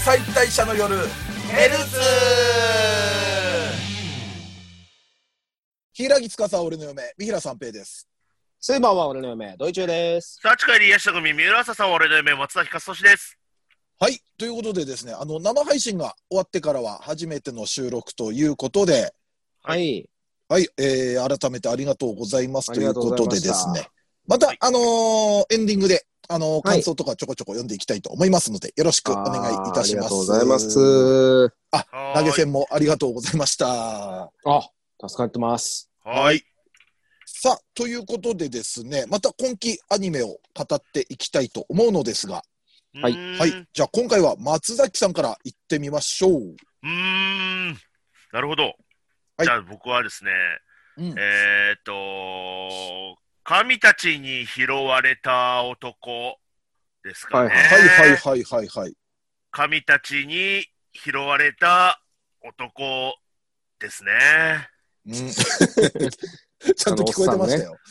解体者の夜ヘルツ。 柊司俺の嫁三平三平です。 スーパーは俺の嫁ドイチューです。 サーチ会で癒した組三浦朝さんは俺の嫁松崎勝利です。 はい、ということでですね、生配信が終わってからは初めての収録ということで、 はいはい、改めてありがとうございますということでですね、また、 はいエンディングで感想とかちょこちょこ読んでいきたいと思いますので、よろしくお願いいたします。 ありがとうございます。 投げ銭もありがとうございました。 助かってます。 はい。 さあ、ということでですね、また今期アニメを語っていきたいと思うのですが、 はいはい、じゃあ今回は松崎さんから行ってみましょう。 なるほど。 はい、 じゃあ僕はですね、神たちに拾われた男ですかね。 はい。 神たちに拾われた男ですね。 ちゃんと聞こえてましたよ。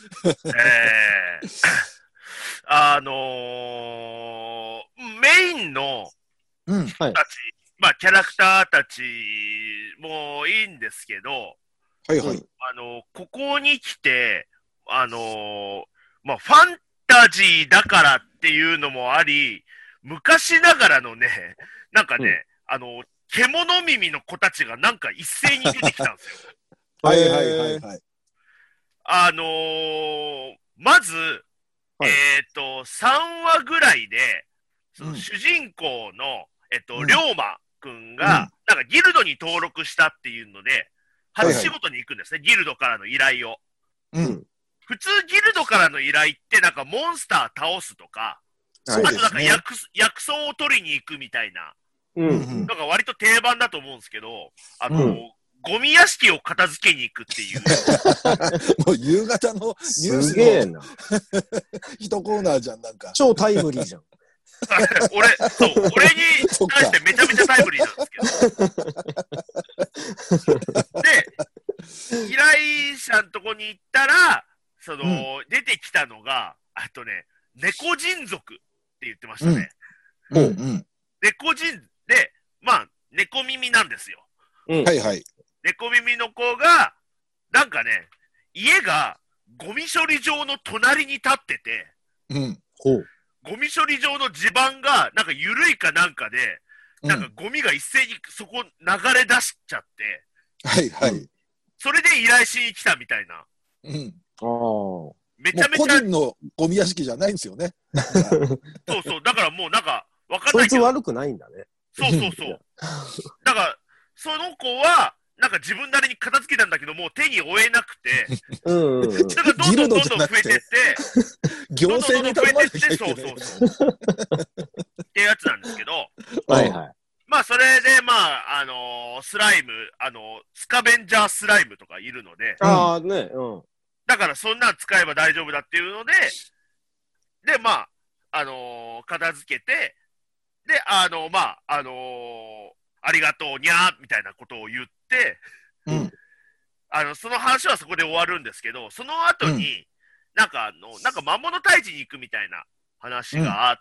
メインの人たち、まあキャラクターたちもいいんですけど、ここに来て、まあファンタジーだからっていうのもあり、昔ながらのね、なんかね、獣耳の子たちがなんか一斉に出てきたんですよ。 はい。 まず、3話ぐらいで、その主人公の、龍馬くんが、なんかギルドに登録したっていうので、初仕事に行くんですね、ギルドからの依頼を。普通ギルドからの依頼って、なんかモンスター倒すとか、あとなんか薬草を取りに行くみたいな、なんか割と定番だと思うんですけど、ゴミ屋敷を片付けに行くっていう。 もう夕方のニュースの一コーナーじゃん、なんか。 超タイムリーじゃん。 俺に対してめちゃめちゃタイムリーなんですけど。で、依頼者のとこに行ったら、出てきたのが、猫人族って言ってましたね。猫人で、まあ、猫耳なんですよ。猫耳の子が、なんかね、家がゴミ処理場の隣に立ってて、ゴミ処理場の地盤がなんか緩いかなんかで、なんかゴミが一斉にそこ流れ出しちゃって、それで依頼しに来たみたいな。めちゃめちゃ。 個人のゴミ屋敷じゃないんですよね。 そう、だからもうなんかわかんないけど。 そいつ悪くないんだね。 そう。だから、その子は、なんか自分なりに片付けたんだけど、もう手に負えなくて、それがどんどん増えてって、 行政に頼まなきゃいけない。 そう。ってやつなんですけど、まあそれで、まあ、スライム、スカベンジャースライムとかいるので、だからそんなん使えば大丈夫だっていうので、で、まあ、片付けて、で、ありがとうにゃーみたいなことを言って、その話はそこで終わるんですけど、その後に、なんか魔物退治に行くみたいな話があって、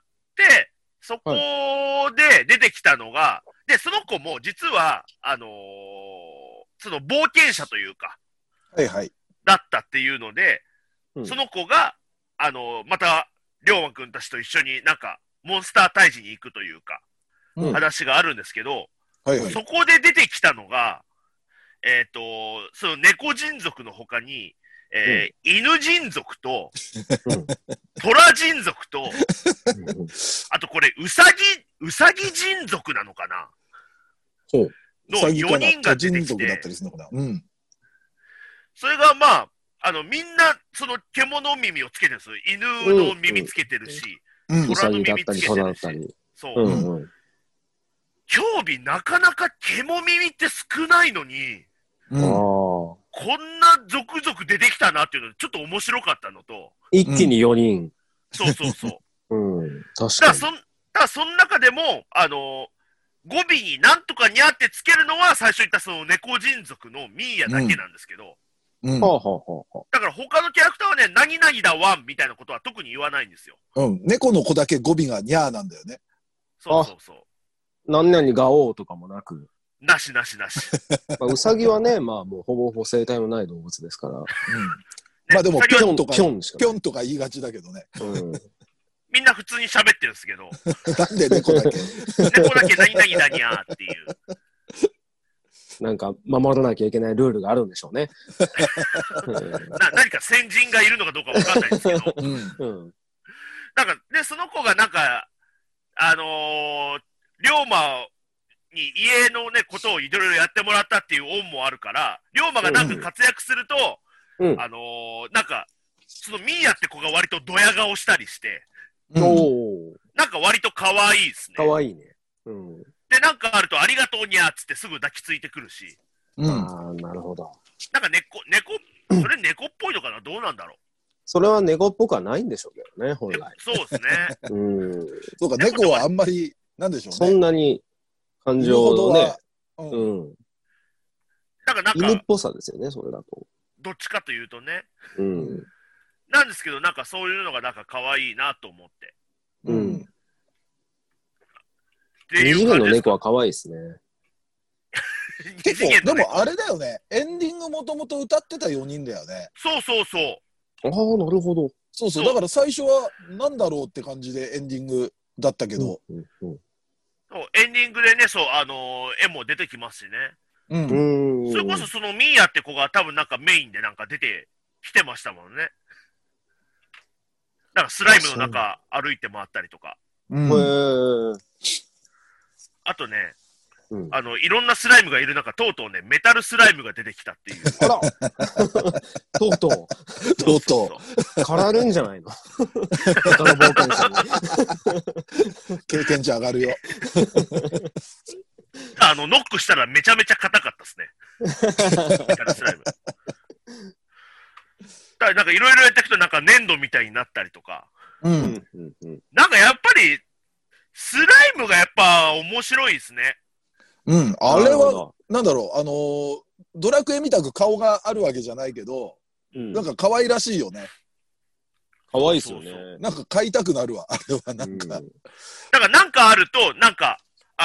そこで出てきたのが、で、その子も実は、その冒険者というか、だったっていうので、その子が、また、龍馬くんたちと一緒になんか、モンスター退治に行くというか、話があるんですけど、そこで出てきたのが、その猫人族の他に、犬人族と、虎人族と、あとこれ、うさぎ人族なのかなの4人が出てきて、それがまあ、みんな、その獣耳をつけてるんですよ。犬の耳つけてるし、虎の耳つけてるし。そう。興味なかなか獣耳って少ないのに、こんな続々出てきたなっていうので、ちょっと面白かったのと。 一気に4人。 そう。 確かに。 ただその中でも、語尾になんとかにゃってつけるのは、最初言ったその猫人族のミーヤだけなんですけど、だから他のキャラクターはね、何々だワンみたいなことは特に言わないんですよ。 猫の子だけ語尾がにゃーなんだよね。 そう。 何々がおうとかもなく。 なしなしなし。 まあ、ウサギはね、まあもうほぼほぼ生態のない動物ですから。 まあでも、ぴょんとか、 ぴょんしかない。 ぴょんとか言いがちだけどね。 みんな普通に喋ってるんですけど、 なんで猫だけ。 猫だけ何々だにゃーっていう。 なんか守らなきゃいけないルールがあるんでしょうね。 何か先人がいるのかどうかわかんないですけど、なんか、で、その子がなんか、龍馬に家のね、ことをいろいろやってもらったっていう恩もあるから、龍馬がなんか活躍すると、なんか、そのミーヤって子が割とドヤ顔したりして、なんか割と可愛いですね。 可愛いね。 で、なんかあるとありがとうにゃーっつってすぐ抱きついてくるし。 ああ、なるほど。 なんかそれ猫っぽいのかな、どうなんだろう。 それは猫っぽくはないんでしょうけどね、本来。 そうですね。 そうか、猫はあんまり、なんでしょうね。 そんなに感情をね、 なんか犬っぽさですよね、それだと。 どっちかというとね。なんですけど、なんかそういうのがなんか可愛いなと思って。 二次元の猫は可愛いですね。 結構、でもあれだよね。エンディングもともと歌ってた4人だよね。 そうそうそう。 ああ、なるほど。 そうそう。だから最初はなんだろうって感じでエンディングだったけど。 エンディングでね、そう、絵も出てきますしね。それこそそのミーヤって子が多分なんかメインでなんか出てきてましたもんね。なんかスライムの中歩いて回ったりとか。あとね、いろんなスライムがいる中、とうとうね、メタルスライムが出てきたっていう。 あらとうとう。からるんじゃないの他の冒険者に。 経験値上がるよ。 ノックしたらめちゃめちゃ硬かったですね。メタルスライム。なんかいろいろやっていくとなんか粘土みたいになったりとか。なんかやっぱり、スライムがやっぱ面白いですね。 あれは、なんだろう、ドラクエみたく顔があるわけじゃないけど、なんか可愛らしいよね。 可愛いですよね。 なんか買いたくなるわ、あれはなんか。だからなんかあると、なんか、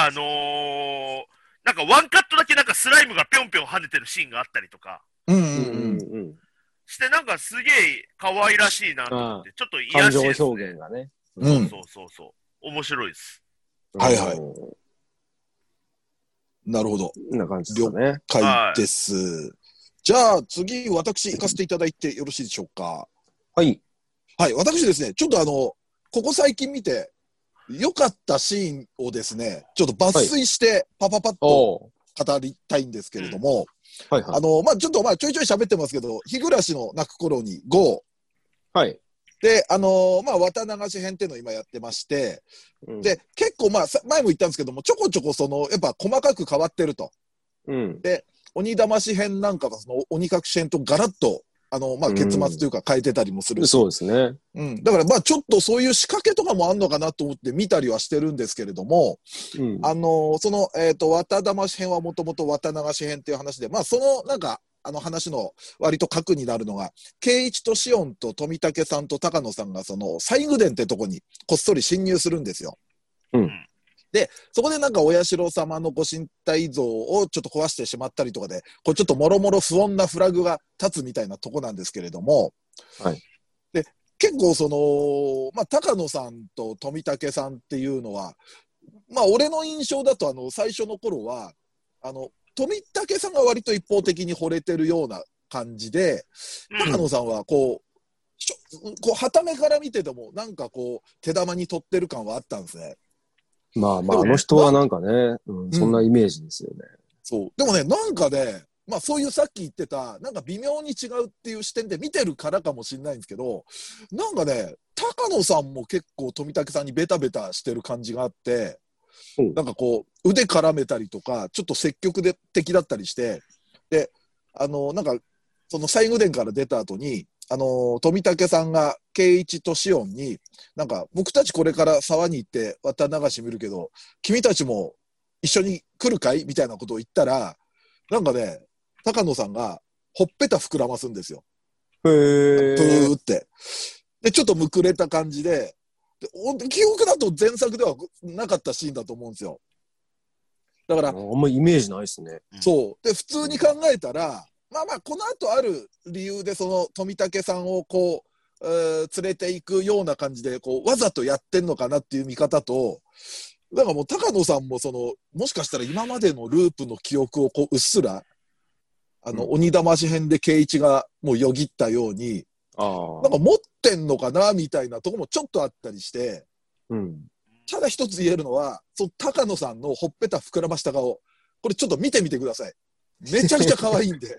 なんかワンカットだけなんかスライムがぴょんぴょん跳ねてるシーンがあったりとか。して、なんかすげえ可愛らしいなと思って、ちょっと癒やしいですね。 感情表現がね。 そう。面白いです。 はいはい。なるほど。 な感じですね。 了解です。じゃあ次、私行かせていただいてよろしいでしょうか。 はい。 はい、私ですね、ちょっとここ最ち良かったシーンをですね、ちょっと抜粋してパパパッと語りたいんですけれども、まあちょっとちょいちょい喋ってますけど、日暮らしの泣く頃に GO。 はい。 で、まあ、綿流し編っていうのを今やってまして、で、結構前も言ったんですけども、ちょこちょこやっぱ細かく変わってると。で、鬼騙し編なんかはその鬼隠し編とガラッと、まあ、結末というか変えてたりもするし。 そうですね。 だからまあちょっとそういう仕掛けとかもあんのかなと思って見たりはしてるんですけれども、綿騙し編はもともと綿流し編っていう話で、まあそのなんか、話の割と核になるのが、圭一とシオンと富武さんと高野さんがその西宮殿ってとこにこっそり侵入するんですよ。で、そこでなんかお社様のご神体像をちょっと壊してしまったりとかで、これちょっともろもろ不穏なフラグが立つみたいなとこなんですけれども、で、結構まあ、高野さんと富武さんっていうのは、まあ、俺の印象だと最初の頃は、富武さんが割と一方的に惚れてるような感じで、高野さんはこう傍目から見てても、なんかこう、手玉に取ってる感はあったんですね。 まあまあ、あの人はなんかね、そんなイメージですよね。 そう。でもね、なんかね、まあそういうさっき言ってた、なんか微妙に違うっていう視点で見てるからかもしれないんですけど、なんかね、高野さんも結構富武さんにベタベタしてる感じがあって、なんかこう、腕絡めたりとか、ちょっと積極的だったりして、で、なんか、その西宮殿から出た後に、富武さんが圭一とシオンに、なんか、僕たちこれから沢に行って綿流し見るけど、君たちも一緒に来るかいみたいなことを言ったら、なんかね、高野さんがほっぺた膨らますんですよ。プーって。で、ちょっとむくれた感じで、記憶だと前作ではなかったシーンだと思うんですよ。 だから、 あんまイメージないですね。 そう。で、普通に考えたら、まあまあ、この後ある理由で、その富武さんをこう、連れていくような感じで、こう、わざとやってんのかなっていう見方と、だからもう高野さんももしかしたら今までのループの記憶をこう、うっすら、鬼騙し編で圭一がもうよぎったように、なんか持ってんのかなみたいなとこもちょっとあったりして、ただ一つ言えるのは、高野さんのほっぺた膨らました顔、これちょっと見てみてください。めちゃくちゃ可愛いんで。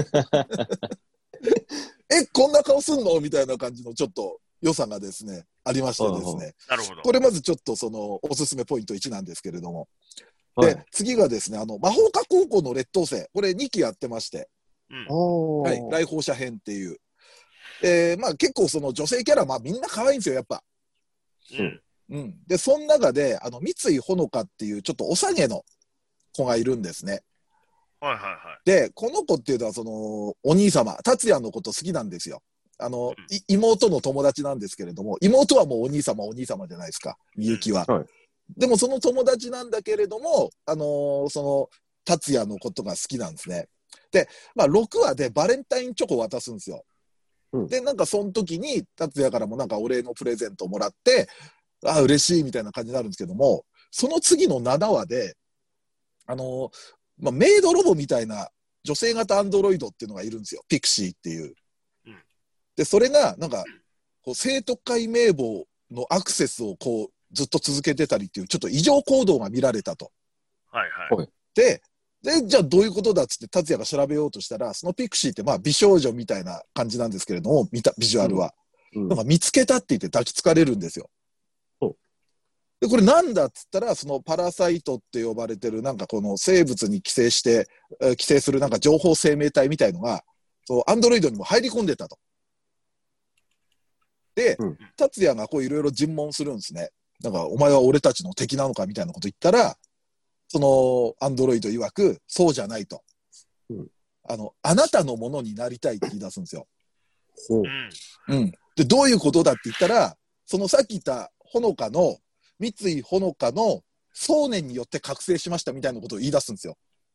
こんな顔すんのみたいな感じのちょっと良さがですね、ありましてですね。 なるほど。 これまずちょっとおすすめポイント1なんですけれども。で、次がですね、魔法科高校の劣等生。これ2期やってまして。はい。来訪者編っていう。まあ結構女性キャラ、まあみんな可愛いんですよ、やっぱ。で、その中で、三井ほのかっていうちょっとおさげの子がいるんですね。で、この子っていうのはお兄様、達也のこと好きなんですよ。妹の友達なんですけれども、妹はもうお兄様じゃないですか、みゆきは。でもその友達なんだけれども、達也のことが好きなんですね。で、まあ6話でバレンタインチョコを渡すんですよ。で、なんかその時に達也からもなんかお礼のプレゼントをもらって、あ、嬉しいみたいな感じになるんですけども、その次の7話で、まあ、メイドロボみたいな女性型アンドロイドっていうのがいるんですよ。ピクシーっていう。で、それが、なんか、生徒会名簿のアクセスをこう、ずっと続けてたりっていう、ちょっと異常行動が見られたと。で、じゃあどういうことだっつって達也が調べようとしたら、そのピクシーってまあ美少女みたいな感じなんですけれども、ビジュアルは。なんか見つけたって言って抱きつかれるんですよ。で、これなんだっつったら、そのパラサイトって呼ばれてる、なんかこの生物に寄生するなんか情報生命体みたいのが、アンドロイドにも入り込んでたと。で、達也がこういろいろ尋問するんですね。なんか、お前は俺たちの敵なのかみたいなこと言ったら、そのアンドロイド曰く、そうじゃないと。あなたのものになりたいって言い出すんですよ。で、どういうことだって言ったら、そのさっき言ったほのかの、三井ほのかの想念によって覚醒しましたみたいなことを言い出すんですよ。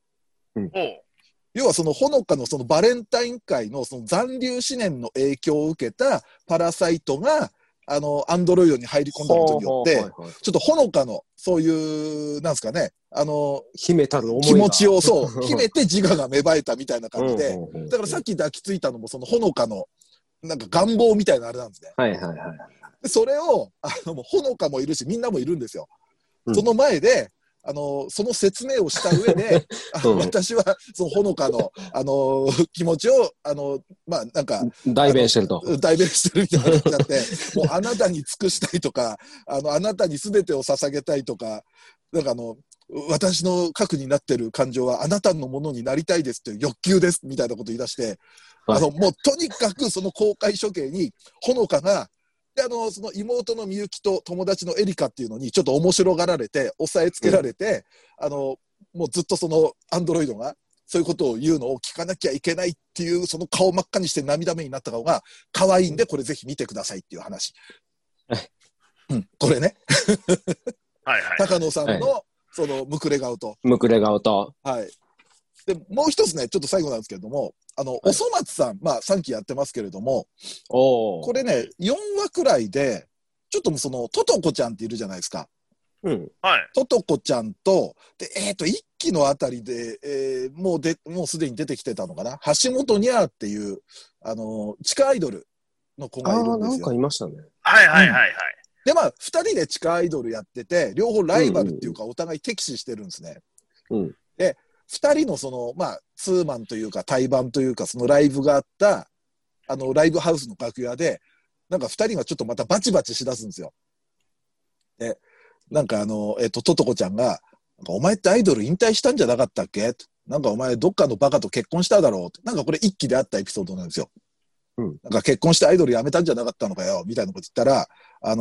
要はそのほのかのそのバレンタイン会のその残留思念の影響を受けたパラサイトがアンドロイドに入り込んだことによって、ちょっとほのかのそういう、なんですかね、 秘めたる思いが気持ちを秘めて自我が芽生えたみたいな感じで、だからさっき抱きついたのもそのほのかのなんか願望みたいなあれなんですね。それを、もうほのかもいるし、みんなもいるんですよ。その前で、その説明をした上で、私は、そのほのかの、気持ちを、まあ、なんか、 代弁してると。 代弁してるみたいな感じになって、もうあなたに尽くしたいとか、あなたに全てを捧げたいとか、なんか私の核になってる感情はあなたのものになりたいですっていう欲求ですみたいなこと言い出して、もうとにかくその公開処刑に、ほのかが、で、その妹のみゆきと友達のエリカっていうのにちょっと面白がられて、押さえつけられて、もうずっとそのアンドロイドがそういうことを言うのを聞かなきゃいけないっていう、その顔真っ赤にして涙目になった顔が可愛いんで、これぜひ見てくださいっていう話。これね。高野さんの、その、むくれ顔と。はい。で、もう一つね、ちょっと最後なんですけれども、おそ松さん、まあ3期やってますけれども、これね、4話くらいで、ちょっとトトコちゃんっているじゃないですか。トトコちゃんと、で、1期のあたりで、もうすでに出てきてたのかな、橋本にゃーっていう、地下アイドルの子がいるんですよ。 なんかいましたね。 で、まあ、2人で地下アイドルやってて、両方ライバルっていうか、お互い敵視してるんですね。で、2人のまあ、ツーマンというか、対バンというか、そのライブがあった、ライブハウスの楽屋で、なんか2人がちょっとまたバチバチしだすんですよ。で、なんかトトコちゃんが、なんかお前ってアイドル引退したんじゃなかったっけ？なんかお前どっかのバカと結婚しただろうって。なんかこれ1期であったエピソードなんですよ。なんか結婚してアイドル辞めたんじゃなかったのかよ、みたいなこと言ったら、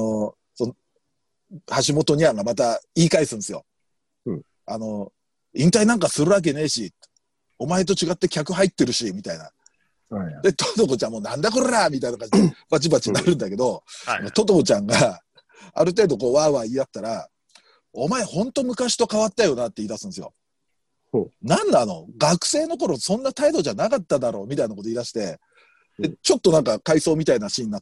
橋本にゃんがまた言い返すんですよ。引退なんかするわけねえし、お前と違って客入ってるし、みたいな。で、トトコちゃんもなんだこらみたいな感じでバチバチになるんだけど、トトコちゃんがある程度こうワーワー言い合ったら、 お前ほんと昔と変わったよなって言い出すんですよ。 ほなんなの学生の頃そんな態度じゃなかっただろうみたいなこと言い出して、でちょっとなんか回想みたいなシーンになって、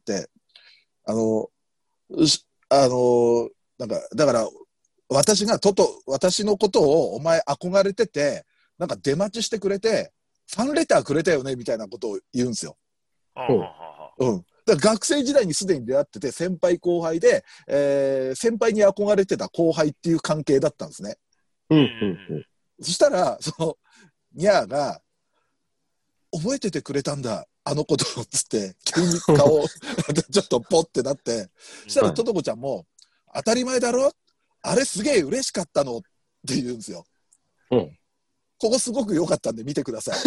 なんか、だから、私のことをお前憧れてて、なんか出待ちしてくれて、ファンレターくれたよねみたいなことを言うんですよ。うん。だから学生時代にすでに出会ってて、先輩後輩で、先輩に憧れてた後輩っていう関係だったんですね。そしたら、ニャーが、覚えててくれたんだ、あのことを、つって、急に顔を、ちょっとポッてなって、そしたらトトコちゃんも、当たり前だろあれすげえ嬉しかったのって言うんですよ。ここすごく良かったんで見てください。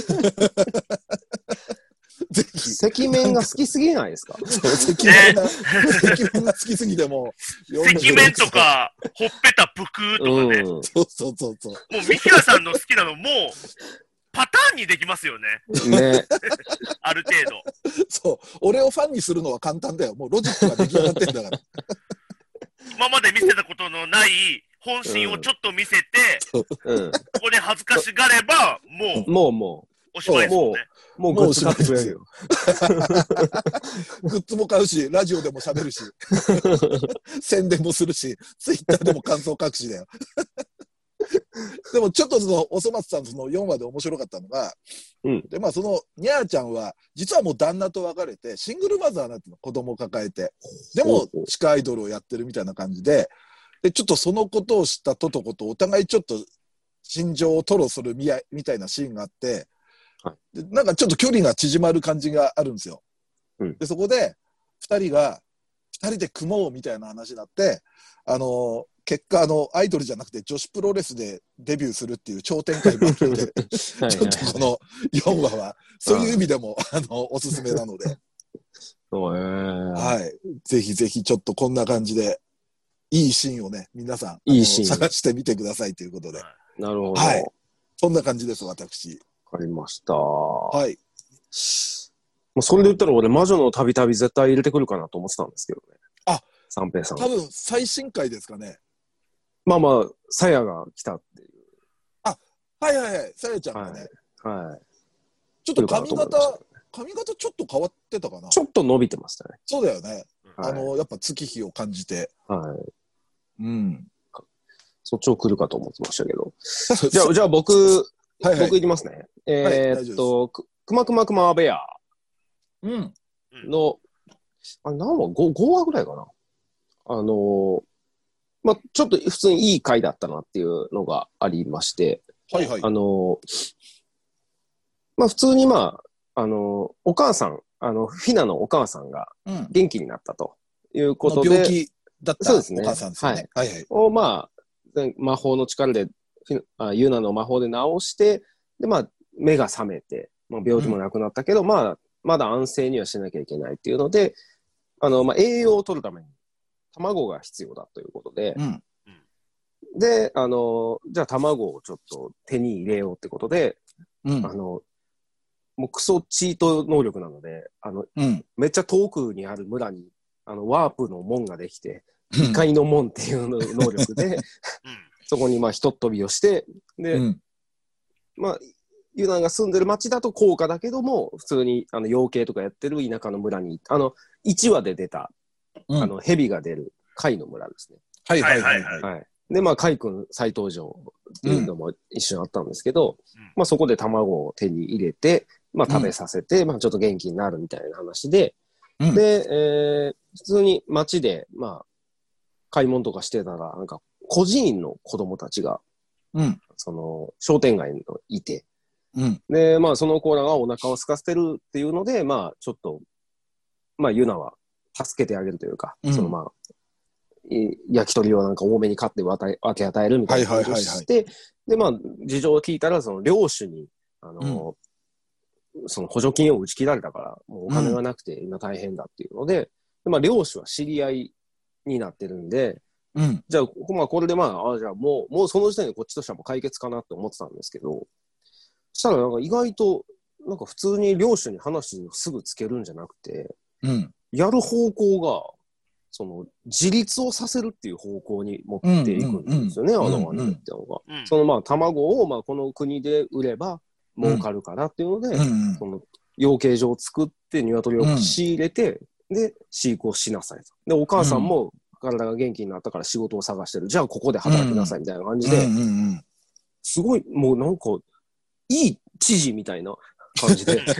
ぜひ。 赤面が好きすぎないですか？ 赤面が好きすぎても赤面とか、ほっぺたぷくとかね。 そう。もう、ミキヤさんの好きなの、もう、パターンにできますよね。 ね。 ある程度。 そう。俺をファンにするのは簡単だよ。もうロジックが出来上がってんだから。 今まで見せたことのない本心をちょっと見せて、ここで恥ずかしがれば、もう、おしまいですもんね。 もうグッズ買ってくれるよ。 グッズも買うし、ラジオでも喋るし、宣伝もするし、ツイッターでも感想書くしだよ。でもちょっとおそ松さんの4話で面白かったのが、でまあニャーちゃんは実はもう旦那と別れてシングルマザーなんての子供を抱えて、でも地下アイドルをやってるみたいな感じで、ちょっとそのことを知ったトトコとお互いちょっと心情を吐露するみたいなシーンがあって、でなんかちょっと距離が縮まる感じがあるんですよ。でそこで2人で組もうみたいな話になって、結果アイドルじゃなくて女子プロレスでデビューするっていう超展開もあるんで、ちょっとこの4話はそういう意味でもおすすめなので、はい、ぜひぜひちょっとこんな感じでいいシーンをね皆さん探してみてくださいということで、 なるほど、 はい、そんな感じです私。 わかりました。 はい。 もうそれで言ったら俺魔女のたびたび絶対入れてくるかなと思ってたんですけどね。 あ、 三平さん。 多分最新回ですかね。 まあ、さやが来たっていう。 あ、はい、さやちゃんがね。 はい。 ちょっと髪型ちょっと変わってたかな。 ちょっと伸びてましたね。 そうだよね。やっぱ月日を感じて。 はい。そっちを来るかと思ってましたけど。じゃあ僕いきますね。くまくまくまベアの、何話 5 話ぐらいかな。まあ、ちょっと普通にいい回だったなっていうのがありまして、まあ普通にお母さん、フィナのお母さんが元気になったということで、 病気だったお母さんですよね。 を魔法の力で、ユナの魔法で治して、で目が覚めて、病気もなくなったけど、まだ安静にはしなきゃいけないっていうので、栄養を取るために卵が必要だということで、で、じゃあ卵をちょっと手に入れようってことで、もうクソチート能力なので、めっちゃ遠くにある村に、ワープの門ができて、異界の門っていう能力で、そこにひとっ飛びをして、で、ユナが住んでる町だと高価だけども、普通に養鶏とかやってる田舎の村に、1話で出た、蛇が出る貝の村ですね。はい。で、貝君再登場っていうのも一瞬あったんですけど、そこで卵を手に入れて、食べさせて、ちょっと元気になるみたいな話で、で、普通に町で、買い物とかしてたら、なんか、孤児院の子供たちが、商店街にいて、で、その子らがお腹を空かせてるっていうので、ちょっと、ユナは助けてあげるというか、焼き鳥をなんか多めに買って分け与えるみたいなことをして、で、事情を聞いたら、その領主に、その補助金を打ち切られたから、もうお金がなくて今大変だっていうので、領主は知り合いになってるんで、じゃあ、これでじゃあもうその時点でこっちとしてはもう解決かなって思ってたんですけど、そしたらなんか意外と、なんか普通に領主に話をすぐつけるんじゃなくて、やる方向が、 その自立をさせるっていう方向に持っていくんですよね、あのワニってのが。そのまあ卵をまあこの国で売れば儲かるからっていうので、その養鶏場を作って鶏を仕入れて、で飼育をしなさいと。でお母さんも体が元気になったから仕事を探してる。じゃあここで働きなさいみたいな感じで、すごいもうなんかいい知事みたいな感じで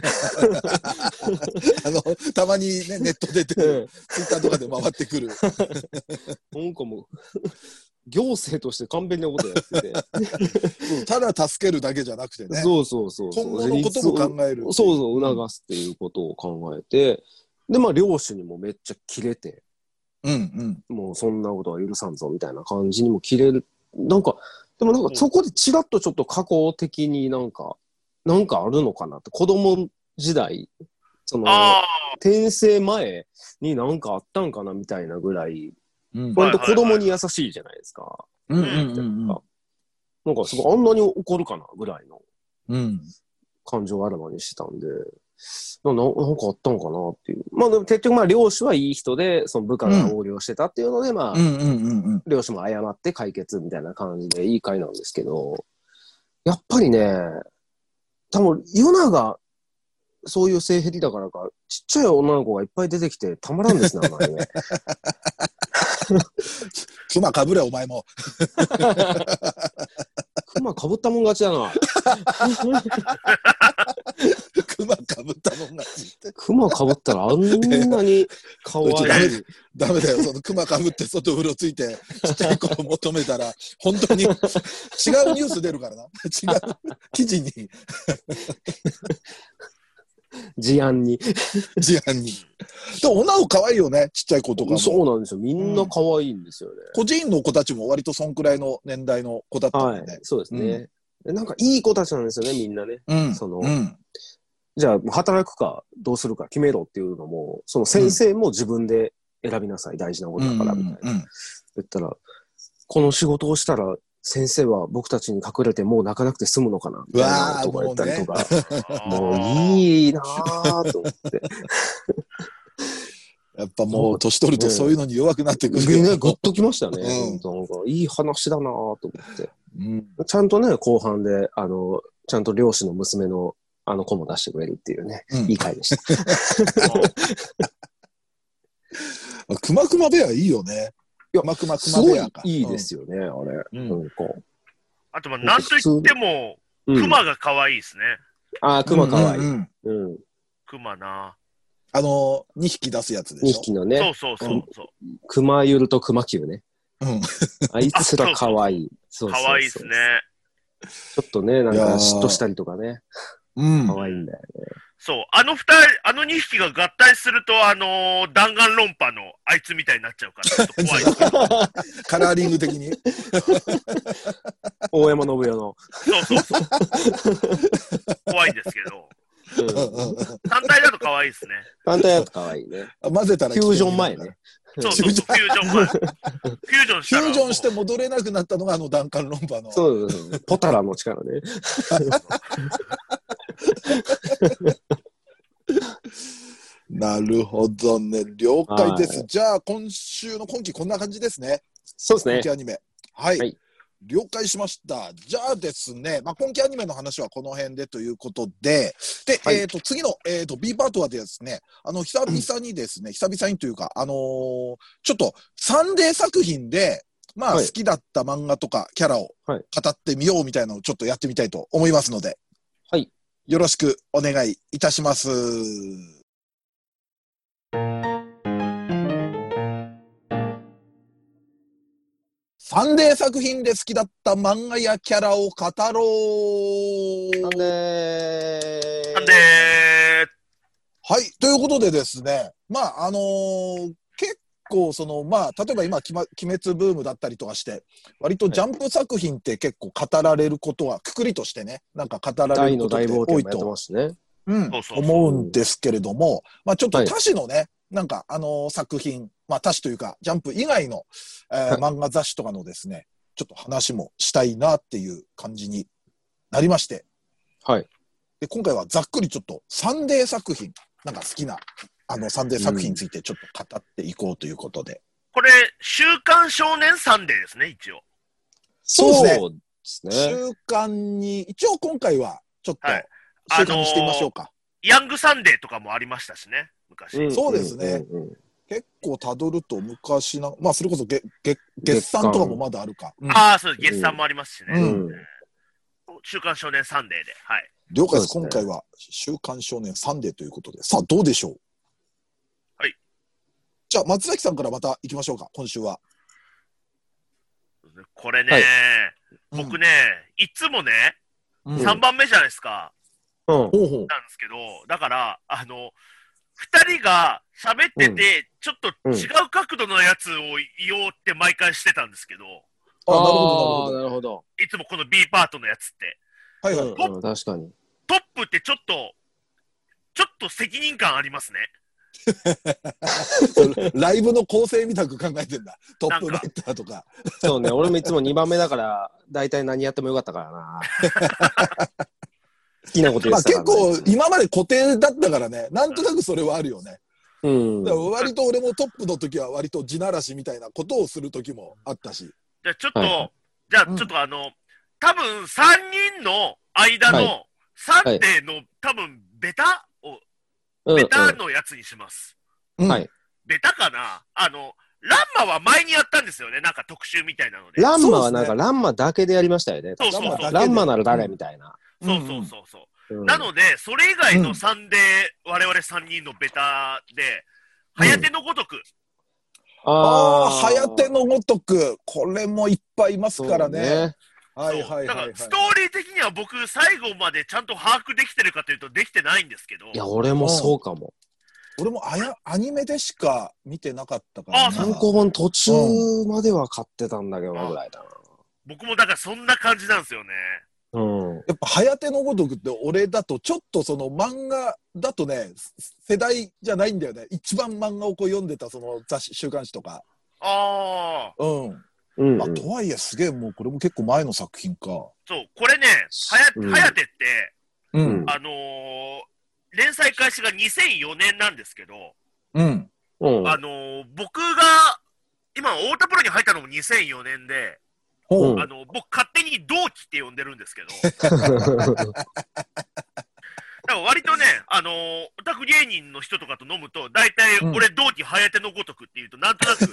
たまにねネットでツイッターとかで回ってくるなんかもう行政として完璧なことやっててただ助けるだけじゃなくてね、 そうそうそう今後のことも考える、 そうそう促すっていうことを考えて、でまあ領主にもめっちゃキレて、もうそんなことは許さんぞみたいな感じにもキレる。なんかでもなんかそこでちらっとちょっと過去的になんかあるのかなって、子供時代、その、転生前になんかあったんかなみたいなぐらい、割と子供に優しいじゃないですか。なんかすごいあんなに怒るかなぐらいの感情をあらわにしてたんで、なんかあったんかなっていう。まあでも結局まあ領主はいい人で、その部下が横領してたっていうので、まあ、領主も謝って解決みたいな感じでいい回なんですけど、やっぱりね、多分、ユナが、そういう性癖だからか、ちっちゃい女の子がいっぱい出てきてたまらんですね、あのアニメ。 熊かぶれ、お前も。 熊かぶったもん勝ちだな。 熊かぶったもん勝ちって。 熊かぶったらあんなに可愛い。 ダメだよ、その熊かぶって外うろついて、ちっちゃい子を求めたら、本当に違うニュース出るからな。違う記事に。 事案に。 でも女の子可愛いよね、ちっちゃい子とかも。 そうなんですよ。みんな可愛いんですよね。 個人の子たちも割とそんくらいの年代の子だったもんね。 そうですね。なんかいい子たちなんですよね、みんなね。じゃあ働くかどうするか決めろっていうのも、その先生も自分で選びなさい、大事なことだからみたいな。言ったら、この仕事をしたら先生は僕たちに隠れてもう泣かなくて済むのかなみたいなことが言ったりとか、もういいなぁと思って。 やっぱもう年取るとそういうのに弱くなってくるよね。グッときましたね。なんかいい話だなぁと思って。ちゃんとね、後半で、ちゃんと漁師の娘のあの子も出してくれるっていうね、いい回でした。 くまくまベアいいよね。 くまくまベアか。いいですよね、あれ。 あと、まあ、なんといっても、クマが可愛いですね。 クマ可愛い。 クマな。 2匹出すやつでしょ。 2匹のね。 そう。 クマユルとクマキュウね。あいつら可愛い。 可愛いですね。 ちょっとね、なんか嫉妬したりとかね。可愛いんだよね。 そう。あの2匹が合体すると、弾丸論破のあいつみたいになっちゃうから、ちょっと怖いですけど。 カラーリング的に。 大山信代の。 そう。怖いんですけど。単体だと可愛いですね。 単体だと可愛いね。 混ぜたらフュージョン前ね。 フュージョン前。フュージョンして戻れなくなったのが弾丸論破の。 そう。ポタラの力ね。 なるほどね。了解です。じゃあ今週の今期こんな感じですね。 そうですね。 今期アニメ。はい。了解しました。じゃあですね、まあ、今期アニメの話はこの辺でということで、次の、B パートはですね、久々にですね、久々にというか、ちょっとサンデー作品で、まあ、好きだった漫画とかキャラを語ってみようみたいなのをちょっとやってみたいと思いますので、 はい。 よろしくお願いいたします。サンデー作品で好きだった漫画やキャラを語ろう。 サンデー。 はい。ということでですね、まあ、結構まあ、例えば今、鬼滅ブームだったりとかして、割とジャンプ作品って結構語られることは、くくりとしてね、なんか語られることって多いと思うんですけれども、まあ、ちょっと他誌のね、なんか作品、まあ他誌というか、ジャンプ以外の、漫画雑誌とかのですね、ちょっと話もしたいなっていう感じになりまして。 はい。 で、今回はざっくりちょっとサンデー作品、なんか好きなサンデー作品についてちょっと語っていこうということで。 これ、週刊少年サンデーですね、一応。 そうですね。 そうですね。 週刊に、一応今回はちょっとはい週刊にしてみましょうか。 ヤングサンデーとかもありましたしね、昔。 そうですね。結構たどると昔な、まあそれこそ月産とかもまだあるか。 ああ、そうです。月産もありますしね。 うん週刊少年サンデーで。はい。 了解です。 そうですね今回は週刊少年サンデーということで。さあ、どうでしょう。 はい。 じゃあ、松崎さんからまた行きましょうか、今週は。 これね、 はい僕ね、いつもね、 うん 3番目じゃないですか。 うん。 ほうほう。 なんですけど、だから、2人が喋ってて、ちょっと違う角度のやつを言おうって毎回してたんですけど、 あ、なるほど、なるほなるほど。 いつもこの B パートのやつって。 ど。はいはい。 うん確かに。 トップってちょっと責任感ありますね。 ライブの構成みたく考えてんだ。トップバッターとか。 そうね、俺もいつも2番目だから、大体何やってもよかったからな。好きなこと言まあってたから、 結構今まで固定だったからね、なんとなくそれはあるよね。 うん。 だから割と俺もトップの時は割と地ならしみたいなことをする時もあったし。 じゃあちょっと、 はいじゃあちょっと多分3人の間のサンデーの、多分ベタのやつにします。 うんはい。 ベタかなランマは前にやったんですよね。なんか特集みたいなので。 ランマはなんか、 そうですねランマだけでやりましたよね。 そうそうそう。 ランマだけランマなら誰みたいな。 そうそうそうそう。 うんなので、それ以外のサンデー、我々3人のベタで、はやてのごとく、 ああ、はやてのごとく、これもいっぱいいますからね。 ね。 はいはいはい、はい。 だからストーリー的には僕、最後までちゃんと把握できてるかというと、できてないんですけど。 いや、俺もそうかも。 俺もアニメでしか見てなかったからな。 単行本途中までは買ってたんだけどなぐらいだ僕もだからそんな感じなんですよね。 な。うん。 やっぱ、はやてのごとくって俺だとちょっとその漫画だとね、世代じゃないんだよね。一番漫画をこう読んでたその雑誌、週刊誌とか。 ああ、 うん。 うん。 まあ、とはいえすげえもうこれも結構前の作品か。 そう、これね、 うんはやてって、 うん。 連載開始が2004年なんですけど、 うん。 うん。 僕が、今、太田プロに入ったのも2004年で、 ほう。 うん僕勝手に同期って呼んでるんですけど、だから割とね、オタク芸人の人とかと飲むと、大体俺同期はやてのごとくって言うと、なんとなく、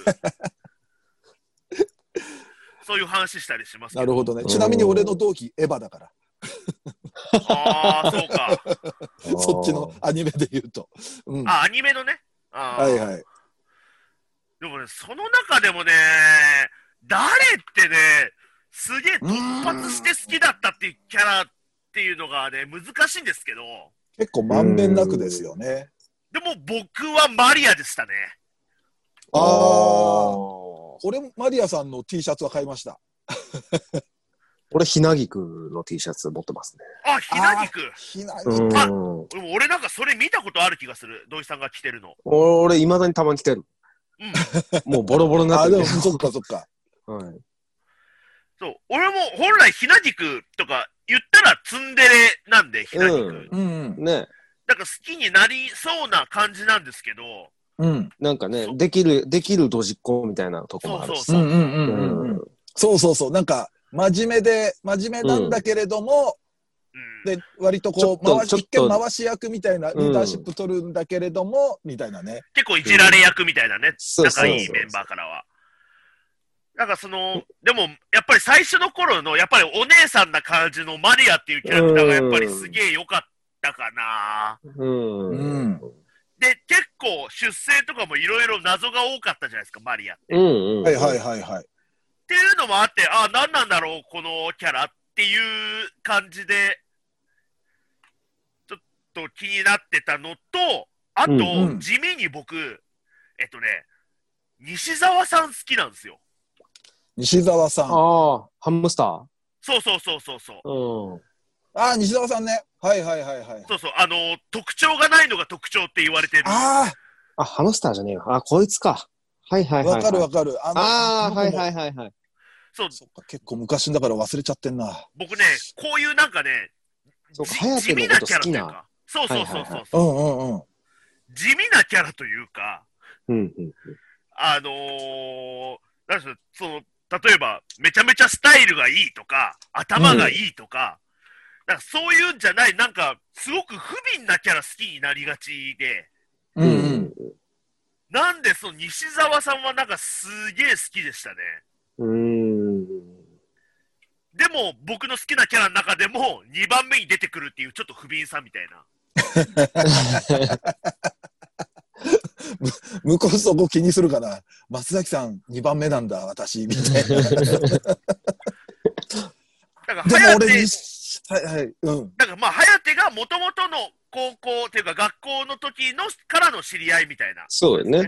そういう話したりしますけど。 なるほどね。ちなみに俺の同期エヴァだから。 ああ、そうか。 そっちのアニメで言うと。うん。はあ、アニメのね。あーいはい。 でもね、その中でもね、誰ってね、すげえ突発して好きだったっていうキャラっていうのがね、難しいんですけど、 結構まんべんなくですよね。 でも僕はマリアでしたね。 ああ。 あ。 俺もマリアさんの T シャツは買いました。 俺、ひなぎくの T シャツ持ってますね。 あ、ひなぎく。 ひなぎうん。 あでも俺なんかそれ見たことある気がする。土井さんが着てるの。 俺、いまだにたまに着てる。 うん。 もうボロボロになっあ、 てるでも、。そっかそっか。 はい。 そう。俺も本来ひなぎくとか言ったらツンデレなんで、ひなぎく。 うんうん。 ね。 なんか好きになりそうな感じなんですけど、 うん。 なんかねそ、うできるドジっ子みたいなとこもあるし。 そううんうんうんうん。そうそうそう。なんか、真面目なんだけれども、 うん。 で、割とこう、 ちょっと一見回し役みたいなリーダーシップ取るんだけれども、みたいなね。 結構いじられ役みたいなね、 そうそうそう仲いいメンバーからは。なんかでも、やっぱり最初の頃の、やっぱりお姉さんな感じのマリアっていうキャラクターがやっぱりすげえ良かったかな。 うん。 うんで、結構出生とかもいろいろ謎が多かったじゃないですか、マリアって。 うんうん。 はいはいはいはい。 っていうのもあって、あ、何なんだろう、このキャラっていう感じで、ちょっと気になってたのと、あと、 うん地味に僕、西澤さん好きなんですよ。 西澤さん。 ああ、ハムスターそうそうそうそうそう。 うん。 ああ、西澤さんね。はいはいはいはい。 そうそう、特徴がないのが特徴って言われてる。 ああ、ハムスターじゃねえよ。あ、こいつか。はいはいあ、 はい。 わかるわかる。 ああ、はいはいい。 はいはい。 そう、 そっか、結構昔だから忘れちゃってんな。 僕ね、こういうなんかね、 そうか、ハヤ地テの味なキャこと好きな。 ラというか。そうそうそうそう。 はいはいはいうんうんうん。 地味なキャラというか、 うん。 なんでしょう、例えば、めちゃめちゃスタイルがいいとか、頭がいいとか、なんかそういうんじゃない、なんか、すごく不憫なキャラ好きになりがちで、なんで西澤さんはなんかすげえ好きでしたね。でも、僕の好きなキャラの中でも、2番目に出てくるっていうちょっと不憫さみたいな。 向こうそこ気にするかな。松崎さん2番目なんだ、私、みたいな。 だからでも俺に、 だからまあ、颯がもともとの高校っていうか学校の時のからの知り合いみたいな。 そうよね。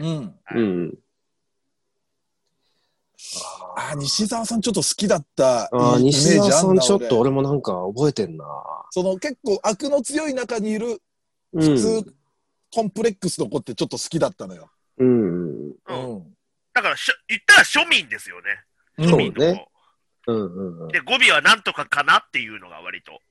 西澤さんちょっと好きだったイメー西ジあんな。 澤さんちょっと俺もなんか覚えてんな。 結構悪の強い中にいる普通、コンプレックスの子ってちょっと好きだったのよ。 だから言ったら庶民ですよね。庶民の子。で、語尾はなんとかかなっていうのが割と。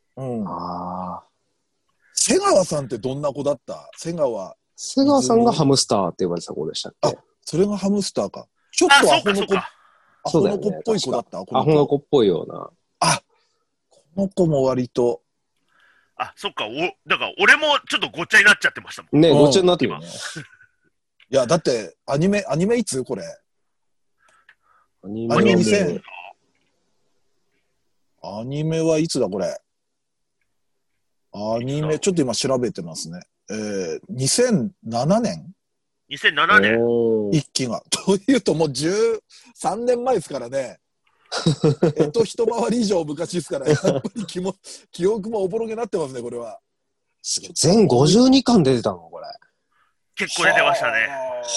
瀬川さんってどんな子だった？瀬川さんがハムスターって呼ばれてた子でしたっけ？ それがハムスターか。ちょっとアホの子っぽい子だった？ アホの子っぽいような。 この子も割と。 そっか。だから俺もちょっとごっちゃになっちゃってましたもん。 ね、ごっちゃになってるね。 いや、だって、アニメいつこれ。 アニメ2000。アニメはいつだこれ。アニメ、ちょっと今調べてますね。2007年 ?2007 年。 一期が。というともう13年前ですからね。一回り以上昔ですから、やっぱり記憶もおぼろげになってますね、これは。 全52巻出てたのこれ。 結構出てましたね。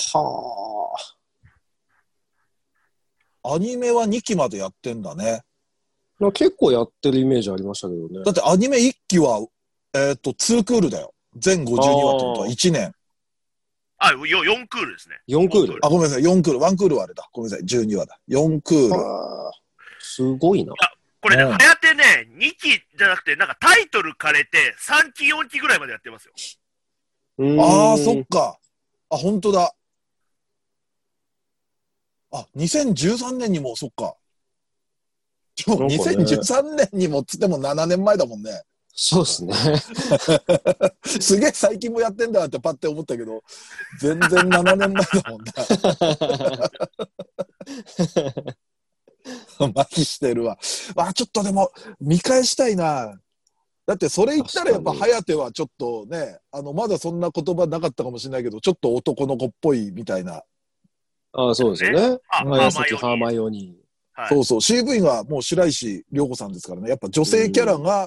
アニメは2期までやってんだね。 結構やってるイメージありましたけどね。 だってアニメ1期は、2クールだよ。全52話ってことは1年。 4クールですね。 4クール。 ごめんなさい、4クール。1クールはあれだ。ごめんなさい、12話だ。4クール。 すごいな。 これね、はやてね、2期じゃなくて、なんかタイトル変えて、3期、4期ぐらいまでやってますよ。 そっか。本当だ。2013年にも、そっか。でも2013年にもっつっても7年前だもんね。 そうですね。 すげえ最近もやってんだってパッて思ったけど、全然7年前だもんな。麻痺してるわ。ちょっとでも見返したいな。だってそれ言ったらやっぱ颯はちょっとね、まだそんな言葉なかったかもしれないけど、ちょっと男の子っぽいみたいな。 そうですよね。早崎ハーマイオニー。 そうそう。CV がもう白石涼子さんですからね。やっぱ女性キャラが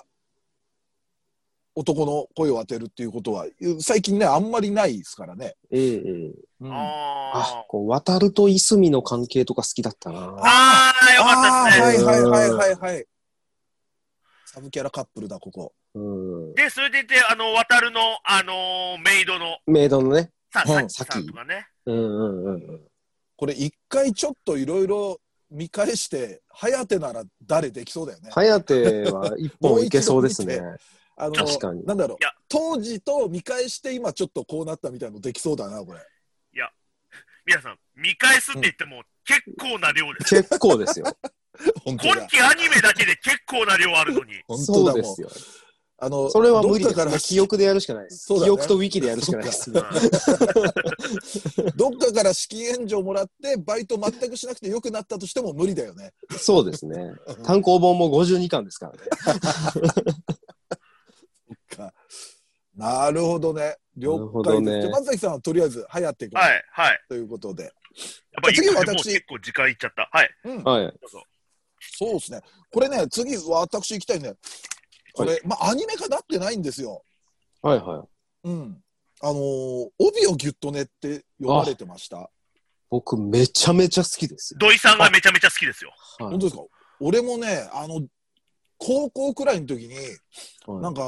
男の声を当てるっていうことは、最近ね、あんまりないですからね。 渡るといすみの関係とか好きだったな。 よかったですね。 はい。サブキャラカップルだ、ここ。 で、それでいて、渡るの、メイドのね。さきとかね。 これ一回ちょっといろいろ見返して、颯なら誰できそうだよね。 颯は一本いけそうですね。 確かに。なんだろう。当時と見返して今ちょっとこうなったみたいなのできそうだな、これ。 いや、皆さん、見返すって言っても結構な量です。 結構ですよ。 今期アニメだけで結構な量あるのに。 そうですよ。それは無理ですね。記憶でやるしかないです。記憶とウィキでやるしかないです。どっかから資金援助をもらってバイト全くしなくてよくなったとしても無理だよね。 そうですね。単行本も52巻ですからね。 なるほどね。了解です。松崎さんはとりあえず颯君ということで。やっぱり次私結構時間いっちゃった。 そうですね。これね、次私行きたいね。これアニメ化なってないんですよ。帯をギュッとねって呼ばれてました。 僕めちゃめちゃ好きです。 土井さんがめちゃめちゃ好きですよ。 本当ですか。俺もね、高校くらいの時になんか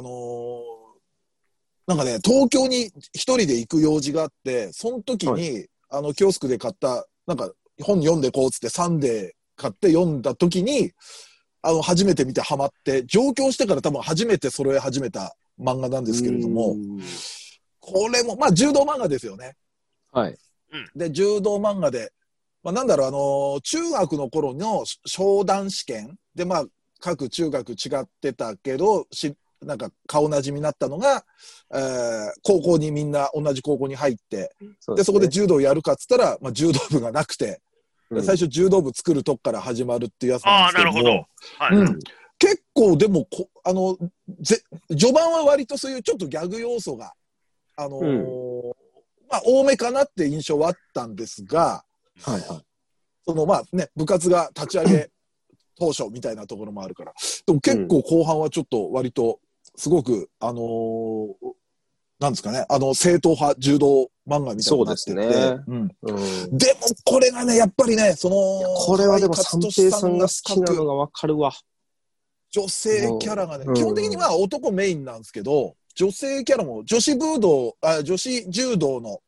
東京に一人で行く用事があって、その時に、キオスクで買った、なんか、本読んでこうっつって、サンデー買って読んだ時に、初めて見てハマって、上京してから多分初めて揃え始めた漫画なんですけれども、 これも、まあ柔道漫画ですよね。 はい。 で、柔道漫画で、まあなんだろう、中学の頃の商談試験で、まあ各中学違ってたけど、なんか顔なじみになったのが、高校にみんな同じ高校に入って、で、そこで柔道やるかっつったら、まあ柔道部がなくて、最初柔道部作るとこから始まるっていうやつなんですけども。 なるほど。はい。 結構でも序盤は割とそういうちょっとギャグ要素が、まあ多めかなって印象はあったんですが、 はいはい。 まあね、部活が立ち上げ当初みたいなところもあるから。でも結構後半はちょっと割と、すごく、なんですかね、正統派柔道漫画みたいになってて。 そうですね。 でもこれがね、やっぱりね、 これはでも三平さんが好きなのがわかるわ。 女性キャラがね、基本的には男メインなんですけど、女性キャラも女子柔道の、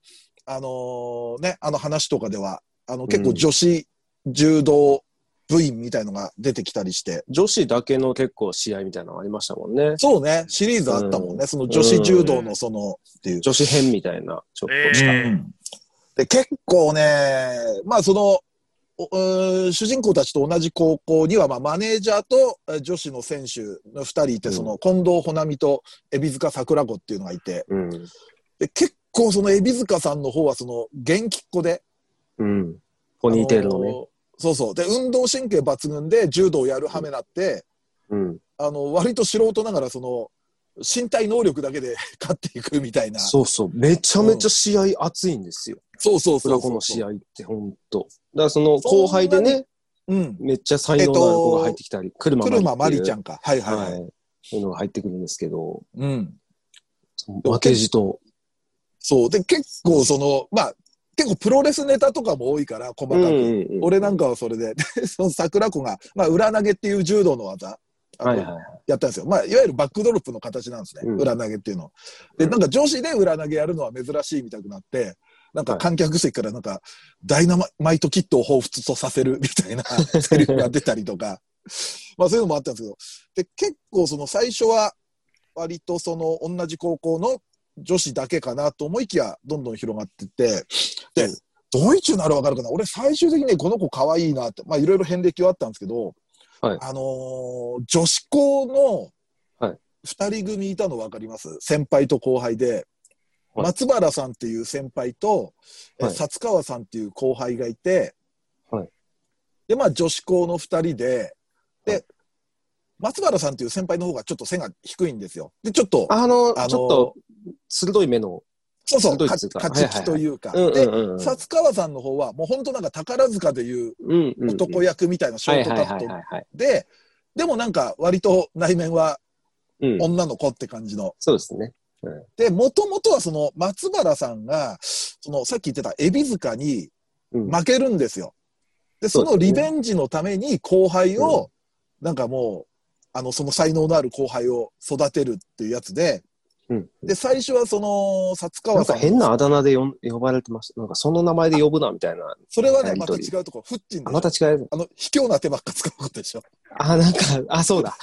話とかでは、結構女子柔道部員みたいのが出てきたりして。 女子だけの結構試合みたいなのありましたもんね。 そうね、シリーズあったもんね。その女子柔道のっていう。 女子編みたいな、ちょっとした。 で、結構ね、まあ主人公たちと同じ高校には、まあ、マネージャーと女子の選手の2人いて、近藤穂波と海老塚桜子っていうのがいて、で結構海老塚さんの方は元気っ子で、 ポニーテールのね。 そうそう。で、運動神経抜群で柔道をやるはめなって、割と素人ながら身体能力だけで勝っていくみたいな。 そうそう。めちゃめちゃ試合熱いんですよ。 そうこの試合ってほんと。だから後輩でね、めっちゃ才能のある子が入ってきたり、車まりちゃんか。はいはいはい。 そういうのが入ってくるんですけど、 負けじと。そう。で、結構まあ、結構プロレスネタとかも多いから、細かく。俺なんかはそれで、桜子が、まあ、裏投げっていう柔道の技。やったんですよ。まあ、いわゆるバックドロップの形なんですね。裏投げっていうの。で、なんか女子で裏投げやるのは珍しいみたくなって、なんか観客席からなんか、ダイナマイトキットを彷彿とさせるみたいなセリフが出たりとか、まあそういうのもあったんですけど、で、結構最初は、割と同じ高校の女子だけかなと思いきや、どんどん広がってって、で、どういうなるわかるかな。俺最終的にこの子可愛いなって、まあいろいろ遍歴はあったんですけど、女子校の二人組いたの分かります？先輩と後輩で、松原さんっていう先輩と、薩川さんっていう後輩がいて、で、まあ女子校の二人で、で、松原さんっていう先輩の方がちょっと背が低いんですよ。で、ちょっと、 ちょっと鋭い目の。 そうそう、勝ち気というか。で、薩川さんの方は、もう本当なんか宝塚でいう男役みたいなショートカットで、でもなんか割と内面は女の子って感じの。 そうですね。 で、もともとは松原さんが、さっき言ってた海老塚に負けるんですよ。で、そのリベンジのために後輩を、なんかもう、その才能のある後輩を育てるっていうやつで、で、最初は薩川さん。 なんか変なあだ名で呼ばれてました。なんかその名前で呼ぶなみたいな。 それはね、また違うところ。フッチンで。 また違う。 卑怯な手ばっか使うことでしょ。 なんか、そうだ。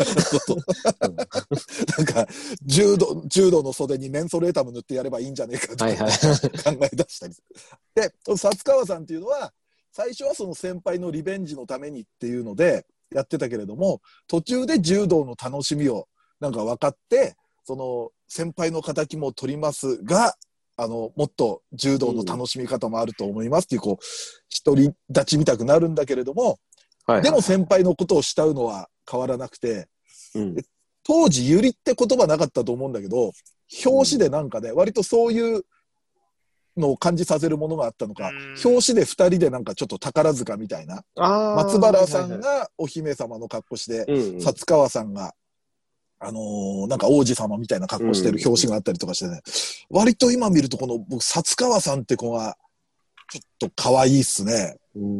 なんか、柔道の袖にメンソレータム塗ってやればいいんじゃねえかとか考え出したり。で、薩川さんっていうのは、最初はその先輩のリベンジのためにっていうのでやってたけれども、途中で柔道の楽しみをなんか分かって、先輩の敵も取りますが、もっと柔道の楽しみ方もあると思いますっていう、独り立ちみたくなるんだけれども、でも先輩のことを慕うのは変わらなくて、当時、ゆりって言葉なかったと思うんだけど、表紙でなんかね、割とそういうのを感じさせるものがあったのか、表紙で2人でなんかちょっと宝塚みたいな、松原さんがお姫様の格好して、薩川さんが、なんか王子様みたいな格好してる表紙があったりとかしてね、割と今見ると僕、薩川さんって子が、ちょっと可愛いっすね。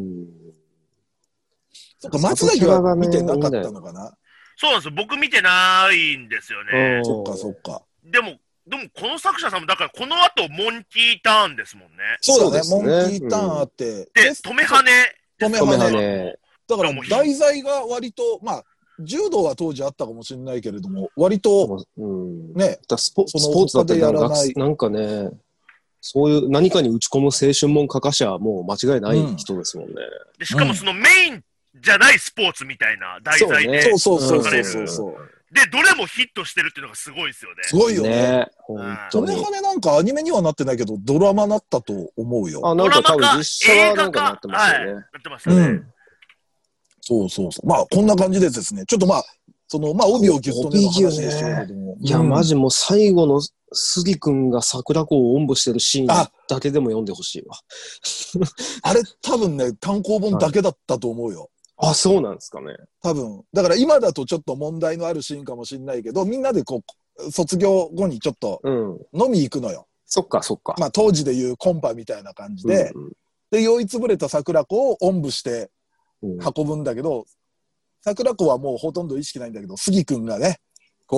そっか、松崎は見てなかったのかな。 そうなんですよ。僕見てないんですよね。 そっかそっか。 でもこの作者さんも、だからこの後、モンキーターンですもんね。 そうだね、モンキーターンあって。 で、止め跳ね。 だから、題材が割と、まあ、 柔道は当時あったかもしれないけれども、割と、ね、 スポーツだってなんかね、そういう何かに打ち込む青春もんかかしゃもう間違いない人ですもんね。 でしかもそのメインじゃないスポーツみたいな題材で、 そう。 で、どれもヒットしてるっていうのがすごいですよね。 すごいよね。 それはね、なんかアニメにはなってないけど、ドラマなったと思うよ。 なんか多分実写はなんかなってますよね。 なってましたね。 そう。まあ、こんな感じでですね、ちょっとまあ、帯をギュッとねの話でしたけども。 いや、マジもう最後の杉くんが桜子をおんぶしてるシーンだけでも読んでほしいわ。 あれ多分ね、単行本だけだったと思うよ。 そうなんですかね。 多分。だから今だとちょっと問題のあるシーンかもしれないけど、みんなで卒業後にちょっと飲み行くのよ。 そっか。 まあ当時でいうコンパみたいな感じで、で、酔いつぶれた桜子をおんぶして運ぶんだけど、桜子はもうほとんど意識ないんだけど、杉くんがね、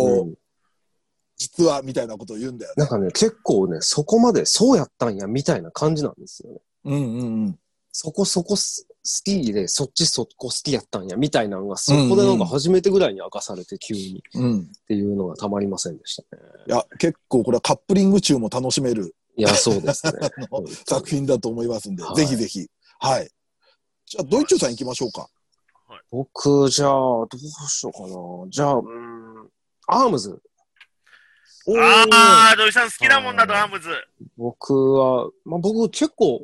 実はみたいなことを言うんだよね。 なんかね、結構ね、そこまでそうやったんやみたいな感じなんですよね。そこ好きで、そこ好きやったんやみたいなのが、そこでなんか初めてぐらいに明かされて急に、っていうのがたまりませんでしたね。 いや、結構これはカップリング中も楽しめる。 いや、そうですね。 作品だと思いますんで、ぜひぜひ。はい。じゃあ、ドイツさん行きましょうか。 僕、じゃあ、どうしようかな。じゃあ、アームズ。 土井さん好きなもんだと、アームズ。 僕は、僕結構、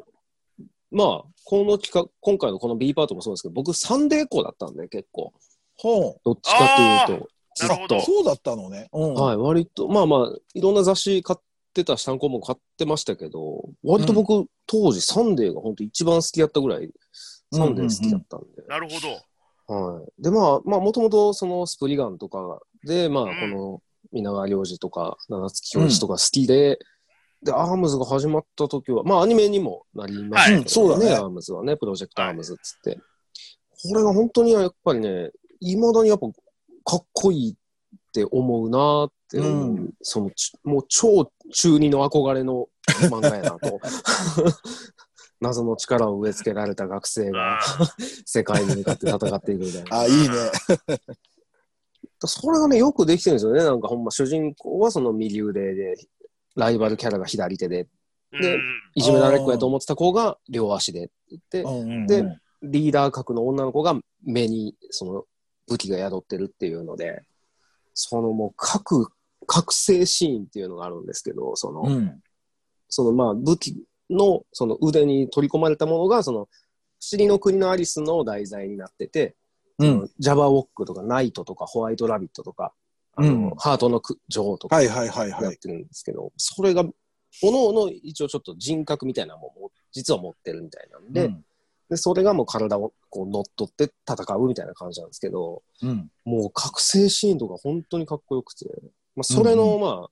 今回のこの B パートもそうですけど、僕サンデー校だったんで、結構。どっちかというと、ずっと。 そうだったのね。 はい、割と、いろんな雑誌買ってたし、単行本買ってましたけど、割と僕、当時サンデーが本当一番好きやったぐらい、サンデー好きだったんで。 なるほど。 はい。で、もともとそのスプリガンとかで、この皆川良二とか、七月教授とか好きで、で、アームズが始まった時は、アニメにもなりましたけどね、アームズはね、プロジェクトアームズっつって。これが本当にやっぱりね、未だにやっぱかっこいいって思うなって、もう超中二の憧れの漫画やなと。謎の力を植え付けられた学生が世界に向かって戦っているみたいな。 いいね。 それがね、よくできてるんですよね。なんかほんま主人公はその右腕で、ライバルキャラが左手で、で、いじめられっ子やと思ってた子が両足でって言って、で、リーダー格の女の子が目にその武器が宿ってるっていうので、そのもう覚醒シーンっていうのがあるんですけど、その武器のその腕に取り込まれたものが、その不思議の国のアリスの題材になってて、ジャバーウォックとかナイトとかホワイトラビットとか、ハートの女王とかやってるんですけど、それが、おのおの一応ちょっと人格みたいなものを実は持ってるみたいなんで、でそれがもう体をこう乗っ取って戦うみたいな感じなんですけど、もう覚醒シーンとか本当にかっこよくて、それの、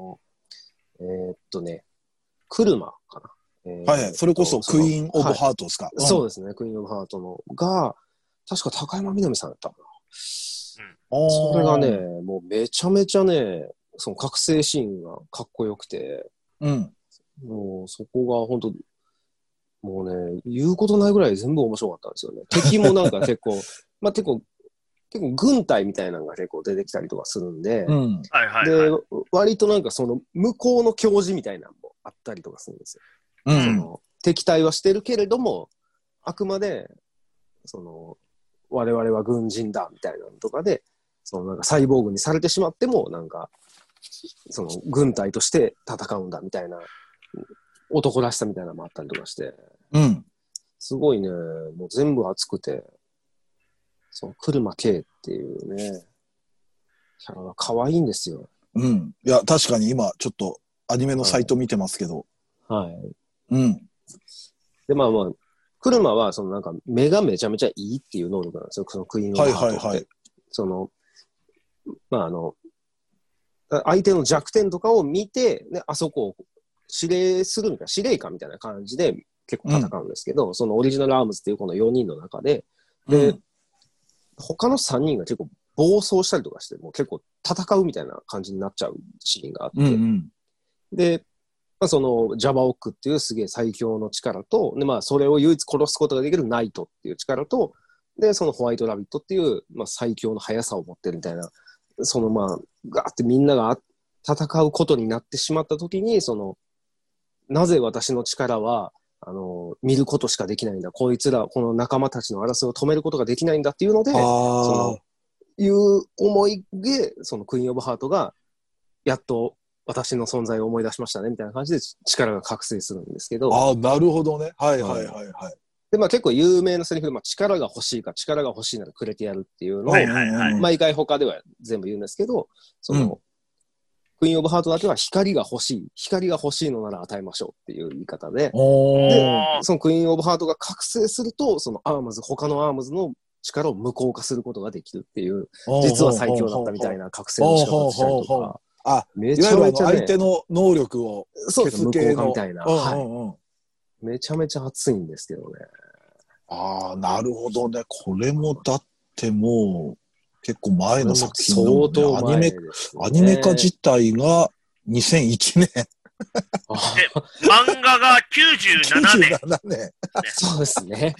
クルマかな。 それこそクイーン・オブ・ハートですか。 そうですね、クイーン・オブ・ハートのが、確か高山みなみさんだったかな。それがね、もうめちゃめちゃね、その覚醒シーンがかっこよくて、もうそこが本当もうね、言うことないぐらい全部面白かったんですよね。敵もなんか結構、結構軍隊みたいなのが結構出てきたりとかするんで、で、割となんかその向こうの教授みたいなのもあったりとかするんですよ。その敵対はしてるけれども、あくまで、その、我々は軍人だみたいなのとかで、そのなんかサイボーグにされてしまっても、なんか、その軍隊として戦うんだみたいな、男らしさみたいなのもあったりとかして、すごいね、もう全部熱くて、その車Kっていうね、キャラが可愛いんですよ。 いや、確かに今、ちょっとアニメのサイト見てますけど。 で、車は、そのなんか、目がめちゃめちゃいいっていう能力なんですよ、そのクイーンオブハートって。その、相手の弱点とかを見て、ね、あそこを指令するみたいな、司令官みたいな感じで結構戦うんですけど、そのオリジナルアームズっていうこの4人の中で、で、他の3人が結構暴走したりとかして、もう結構戦うみたいな感じになっちゃうシーンがあって、で、そのジャバオックっていうすげえ最強の力と、でそれを唯一殺すことができるナイトっていう力と、 で、そのホワイトラビットっていう、まあ、最強の速さを持ってるみたいな、そのまあ、ガーってみんなが戦うことになってしまった時に、なぜ私の力は、見ることしかできないんだ。こいつら、この仲間たちの争いを止めることができないんだっていうので、いう思いで、そのクイーンオブハートが、やっと私の存在を思い出しましたね、みたいな感じで力が覚醒するんですけど。 ああ、なるほどね。はいはいはいはい。 で、まあ結構有名なセリフで、まあ力が欲しいか、力が欲しいならくれてやるっていうのを、毎回他では全部言うんですけど、クイーンオブハートだけは光が欲しい。光が欲しいのなら与えましょうっていう言い方で、そのクイーンオブハートが覚醒すると、その他のアームズの力を無効化することができるっていう、実は最強だったみたいな覚醒の仕方をしたりとか、めちゃめちゃ、ね、 相手の能力を消す系の無効化みたいな、めちゃめちゃ熱いんですけどね。 ああ、なるほどね。これもだってもう、結構前の作品だもんね。 相当前ですね。 アニメ化自体が2001年。 漫画が97年。 97年。 そうですね。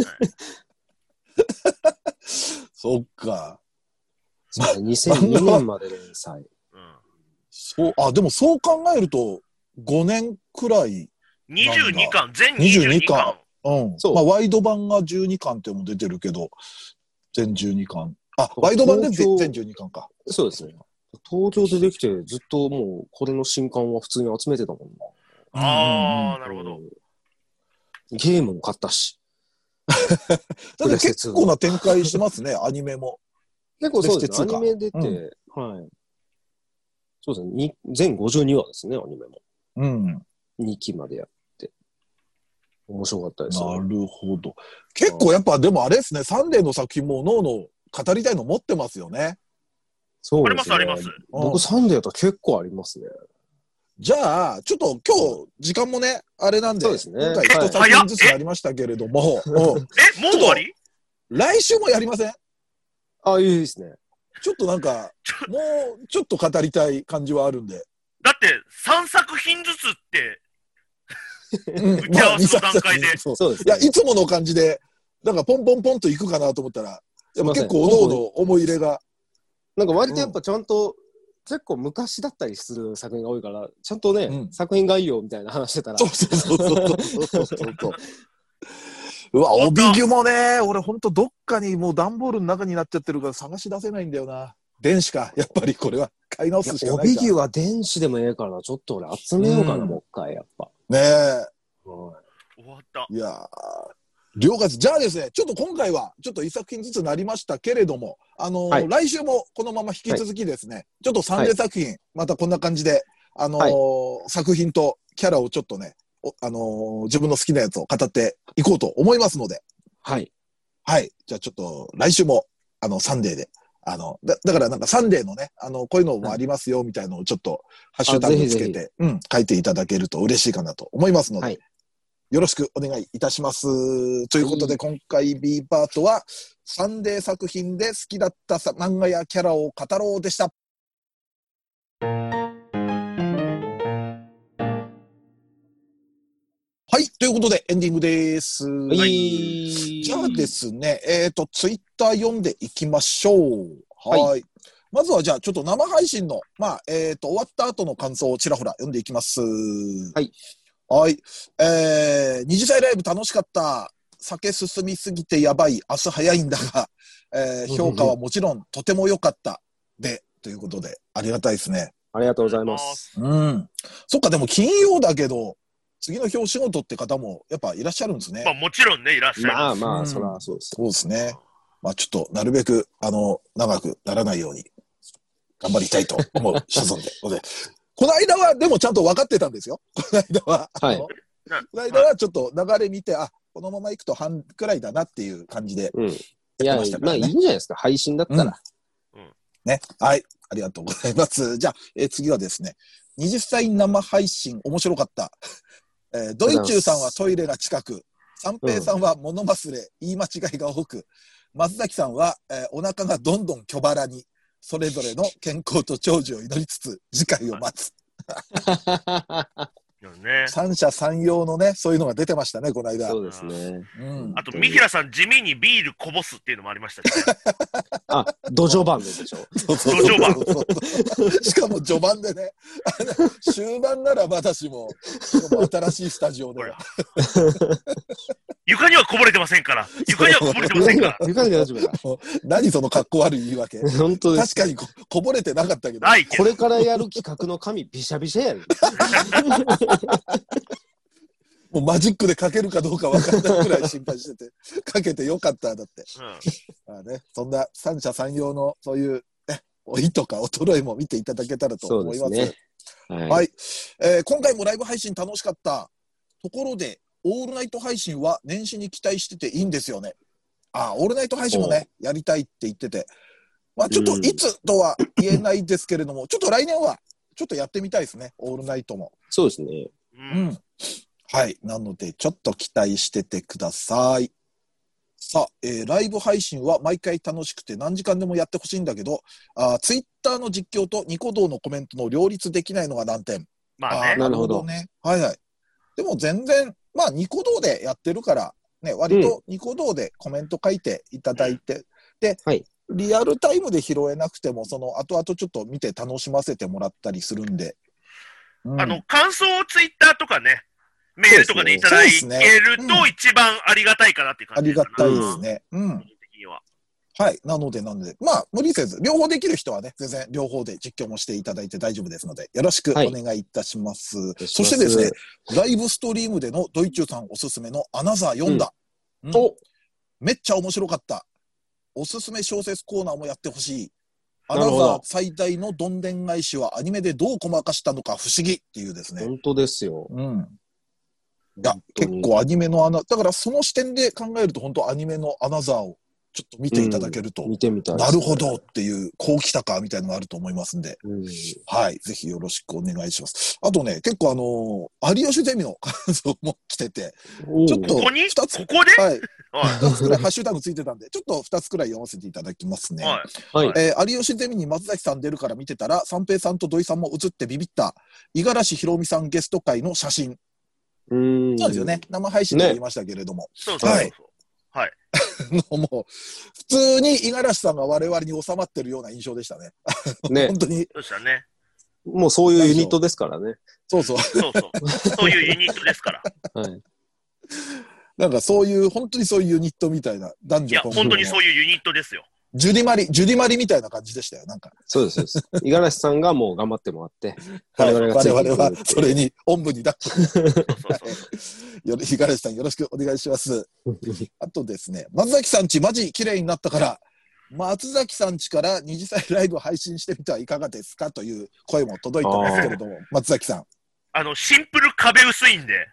そっか。 2002年まで連載。 でもそう考えると、5年くらい。 22巻、全22巻。 まあ、ワイド版が12巻っても出てるけど、全12巻。ワイド版で全12巻か。 そうですね。東京でできて、ずっともう、これの新刊は普通に集めてたもんな。 ああ、なるほど。 ゲームも買ったし。 だって結構な展開してますね、アニメも。 結構そうですね。アニメ出て、はい。そうですね。全52話ですね、アニメも。2期までやって。面白かったですね。なるほど。結構やっぱでもあれですね、サンデーの作品もの語りたいの持ってますよね。 そうですね。 あります。 僕サンデーだと結構ありますね。 じゃあ、ちょっと今日、時間もね、あれなんで、 そうですね、 今回一作品ずつやりましたけれども、 もう終わり？ 来週もやりません？ いいですね。 ちょっとなんか、もうちょっと語りたい感じはあるんで。 だって、3作品ずつって、打ち合わせの段階で。 そうですね。いや、いつもの感じで、なんかポンポンポンといくかなと思ったら、やっぱ結構、おのおの思い入れが。 なんか割とやっぱちゃんと、結構昔だったりする作品が多いから、ちゃんとね、作品概要みたいな話してたら。 そう。うわ、帯具もね、俺ほんとどっかにもう段ボールの中になっちゃってるから探し出せないんだよな。電子か。やっぱりこれは買い直すしかない帯具は電子でもええから、ちょっと俺集めようかな、もう一回、やっぱ。 ねえ。 終わった。 いや了解です。じゃあですね、ちょっと今回は、ちょっと一作品ずつなりましたけれども、来週もこのまま引き続きですね、ちょっとサンデー作品、またこんな感じで、作品とキャラをちょっとね、自分の好きなやつを語っていこうと思いますので。 はい。 はい。じゃあちょっと、来週も、サンデーで、だからなんかサンデーのね、こういうのもありますよ、みたいのをちょっと、ハッシュタグつけて、書いていただけると嬉しいかなと思いますので、よろしくお願いいたします。ということで、今回 B パートは、サンデー作品で好きだった漫画やキャラを語ろうでした。はい。ということで、エンディングです。 はい。 じゃあですね、ツイッター読んでいきましょう。はい。まずは、じゃあ、ちょっと生配信の、終わった後の感想をちらほら読んでいきます。 はい。 はい。二次祭ライブ楽しかった。酒進みすぎてやばい。明日早いんだが、評価はもちろんとても良かった。で、ということで、ありがたいですね。 ありがとうございます。 そっか、でも金曜だけど、次の日お仕事って方もやっぱいらっしゃるんですね。 もちろんね、いらっしゃる。 まあ、そらそうです。 そうですね。ちょっと、なるべく、長くならないように、頑張りたいと思う所存で。この間は、でもちゃんと分かってたんですよ。この間は。この間はちょっと流れ見て、このまま行くと半くらいだなっていう感じで。 いや、まあいいんじゃないですか。配信だったら。 ね。はい。ありがとうございます。じゃあ、次はですね、20歳生配信面白かった。ドイチューさんはトイレが近く、三平さんは物忘れ、言い間違いが多く、松崎さんは、お腹がどんどん巨腹に、それぞれの健康と長寿を祈りつつ、次回を待つ。 ね。 三者三様のね、そういうのが出てましたね、この間。 そうですね。 うん。 あと、三平さん地味にビールこぼすっていうのもありましたしね。 あ、土壌版でしょ。 そうそう路上版しかも序盤でね、終盤ならまだしも、新しいスタジオで。 床にはこぼれてませんから。床にはこぼれてませんから。 床で大丈夫だ。 何その格好悪い言い訳。 本当です。 確かにこぼれてなかったけど。 ないけど。 これからやる企画の紙びしゃびしゃやる。 もうマジックで書けるかどうか分かんないくらい心配してて、書けてよかっただって。まあね、そんな三者三様のそういう、ね、老いとか衰えも見ていただけたらと思います。 そうですね。 はい、今回もライブ配信楽しかった。ところで、オールナイト配信は年始に期待してていいんですよね。オールナイト配信もね、やりたいって言ってて。まあちょっといつとは言えないですけれども、ちょっと来年はちょっとやってみたいですね、オールナイトも。 そうですね。 うん。 はい。なので、ちょっと期待しててください。さあ、ライブ配信は毎回楽しくて何時間でもやってほしいんだけど、ツイッターの実況とニコ動のコメントの両立できないのが難点。 まあね。 なるほどね。はいはい。でも全然、まあニコ動でやってるから、ね、割とニコ動でコメント書いていただいて、で、 はい、 リアルタイムで拾えなくても、その後々ちょっと見て楽しませてもらったりするんで。 うん、感想をツイッターとかね、メールとかでいただけると一番ありがたいかなっていう感じですかありがたいですね。うん。はい。なので、まあ、無理せず、両方できる人はね、全然両方で実況もしていただいて大丈夫ですので、よろしくお願いいたします。はい、そしてですね、ライブストリームでのドイチューさんおすすめのアナザー読んだ。めっちゃ面白かった。おすすめ小説コーナーもやってほしい。アナザー最大のどんでん返しはアニメでどうごまかしたのか不思議っていうですね。 本当ですよ。 うん。いや、結構アニメのだからその視点で考えると本当アニメのアナザーをちょっと見ていただけると、 見てみたいなるほどっていう、こう来たかみたいなのがあると思いますんで、はい、ぜひよろしくお願いします。あとね、結構有吉ゼミの感想も来てて、ちょっと2つ、 ここではい、2つくらいハッシュタグついてたんで、ちょっと2つくらい読ませていただきますね。はい、有吉ゼミに松崎さん出るから見てたら、三平さんと土井さんも映ってビビった、五十嵐ひろみさんゲスト会の写真。そうですよね。生配信で言いましたけれども。 そうそうそう。はい。 もう、普通に五十嵐さんが我々に収まってるような印象でしたね。ね。本当に。 そうしたね。 もうそういうユニットですからね。 そうそう。 そういうユニットですから。 はい。 なんかそういう、本当にそういうユニットみたいな男女。 いや、本当にそういうユニットですよ。 ジュディマリみたいな感じでしたよ、なんか。 そうです、そうです。五十嵐さんがもう頑張ってもらって、 我々はそれに、おんぶに抱っこ。五十嵐さんよろしくお願いします。あとですね、松崎さんちマジ綺麗になったから、松崎さんちから二次祭ライブ配信してみてはいかがですかという声も届いてますけれども、松崎さん。 シンプル壁薄いんで。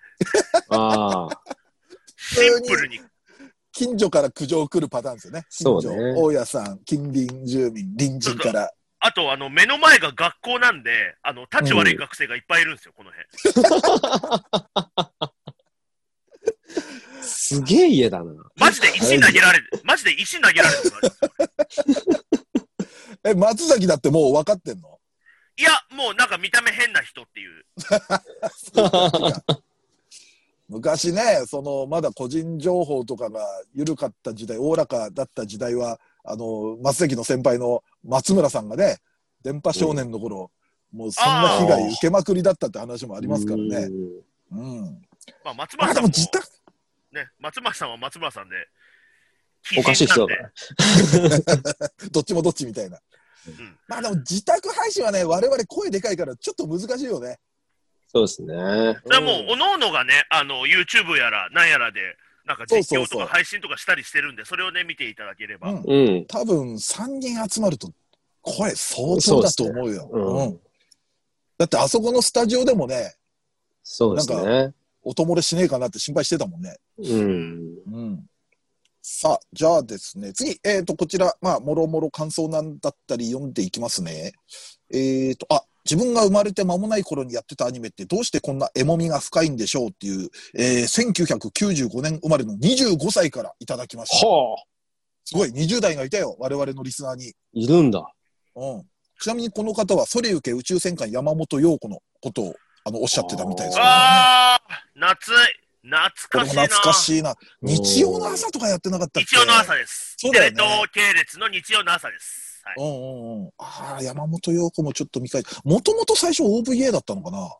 シンプルに。 近所から苦情来るパターンですよね。近所、大家さん、近隣住民、隣人から。 あと、目の前が学校なんで、立ち悪い学生がいっぱいいるんですよ、この辺。 すげえ家だな。 マジで石投げられる。 松崎だってもう分かってんの？ いや、もうなんか見た目変な人っていう。 昔ね、まだ個人情報とかが緩かった時代、おおらかだった時代は、松崎の先輩の松村さんがね、電波少年の頃、もうそんな被害受けまくりだったって話もありますからね。うん。 まあ、松村さんも、ね、松村さんは松村さんで、 おかしい人だから。 どっちもどっちみたいな。まあでも自宅配信はね、我々声でかいからちょっと難しいよね。 そうですね。 でも、おのおのがね、YouTube やら、なんやらで、なんか実況とか配信とかしたりしてるんで、それをね、見ていただければ。 多分、3人集まると、声相当だと思うよ。だって、あそこのスタジオでもね、 そうですね。 なんか、音漏れしねえかなって心配してたもんね。さあ、じゃあですね、次、こちら、まあ、もろもろ感想なんだったり読んでいきますね。自分が生まれて間もない頃にやってたアニメってどうしてこんなエモみが深いんでしょうっていう、1995年生まれの25歳からいただきました。すごい、20代がいたよ、我々のリスナーに。 いるんだ。 ちなみにこの方は、それゆけ宇宙戦艦山本陽子のことをおっしゃってたみたいですけどね。 あー、懐かしいな。 懐かしいな。日曜の朝とかやってなかったっけ？ 日曜の朝です。 そうだよね。 テレ東系列の日曜の朝です。はい。 ああ、山本陽子もちょっと見返して、もともと最初 OVA だったのかな？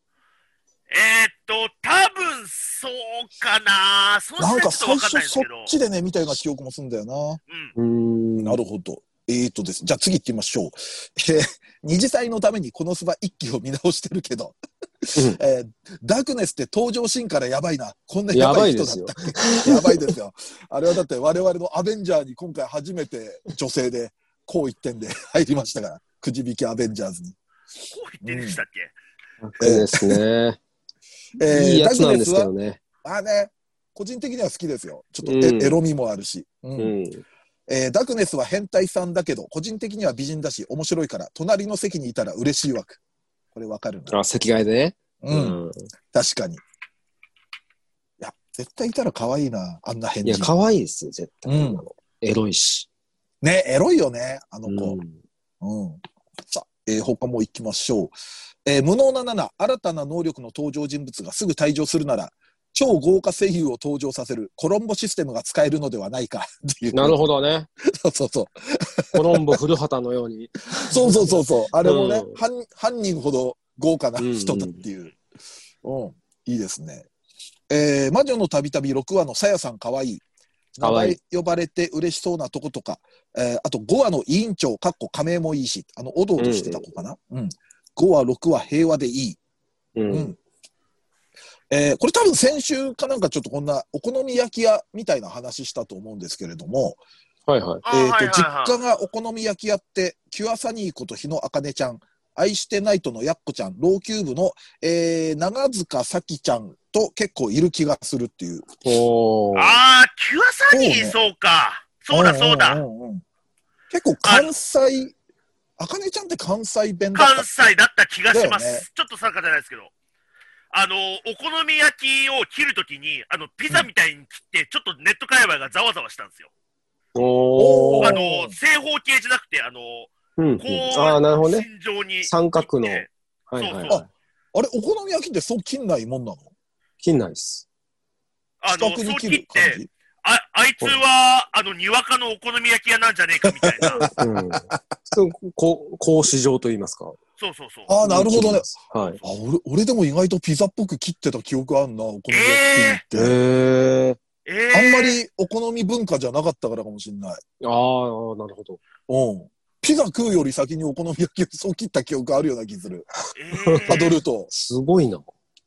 多分そうかな。 なんか最初そっちで。 でね、見たような記憶もするんだよな。 なるほど。です。じゃあ次行ってみましょう。二次祭のためにこのスバ一期を見直してるけど、ダークネスって登場シーンからやばいな。こんなやばい人だったっけ？やばいですよ。あれはだって我々のアベンジャーに今回初めて女性で、こう一点で入りましたから。くじ引きアベンジャーズに。 こう一点でしたっけ？ ですね。いいやつなんですけどね。 個人的には好きですよ。ちょっとエロみもあるし。ダクネスは変態さんだけど、個人的には美人だし、面白いから、隣の席にいたら嬉しい枠。これわかるな。 席替えでね。 確かに。いや、絶対いたら可愛いな、あんな変人。 いや、可愛いですよ、絶対。エロいし。 ね、エロいよね、あの子。さあ、他も行きましょう。無能な7、新たな能力の登場人物がすぐ退場するなら、超豪華声優を登場させるコロンボシステムが使えるのではないかっていう。 なるほどね。 そう。 コロンボ古畑のように。 そう。あれもね、犯人ほど豪華な人だっていう。いいですね。魔女のたびたび6話のさやさんかわいい。名前呼ばれて嬉しそうなとことか。あと5話の委員長、仮名もいいし、おどおどしてた子かな。5話、6話平和でいい。これ多分先週かなんかちょっとこんなお好み焼き屋みたいな話したと思うんですけれども、実家がお好み焼き屋って、キュアサニーこと日野茜ちゃん、愛してナイトのやっこちゃん、老朽部の、長塚咲ちゃんと結構いる気がするっていう。 キュアサニー、そうか。そうだ。 結構関西、茜ちゃんって関西弁だった？ 関西だった気がします。ちょっと定かじゃないですけど。お好み焼きを切るときに、ピザみたいに切って、ちょっとネット界隈がざわざわしたんですよ。正方形じゃなくて、 なるほどね。 心情に。 三角の。 あれ、お好み焼きってそう切んないもんなの？ 切んないです。 四角に切る感じ？ あいつは、にわかのお好み焼き屋なんじゃねえかみたいな。 格子状と言いますか。 そう。 なるほどね。俺でも意外とピザっぽく切ってた記憶あんな、お好み焼きって。あんまりお好み文化じゃなかったからかもしれない。 なるほど。 ピザ食うより先にお好み焼きをそう切った記憶あるような気する。たどると。 すごいな。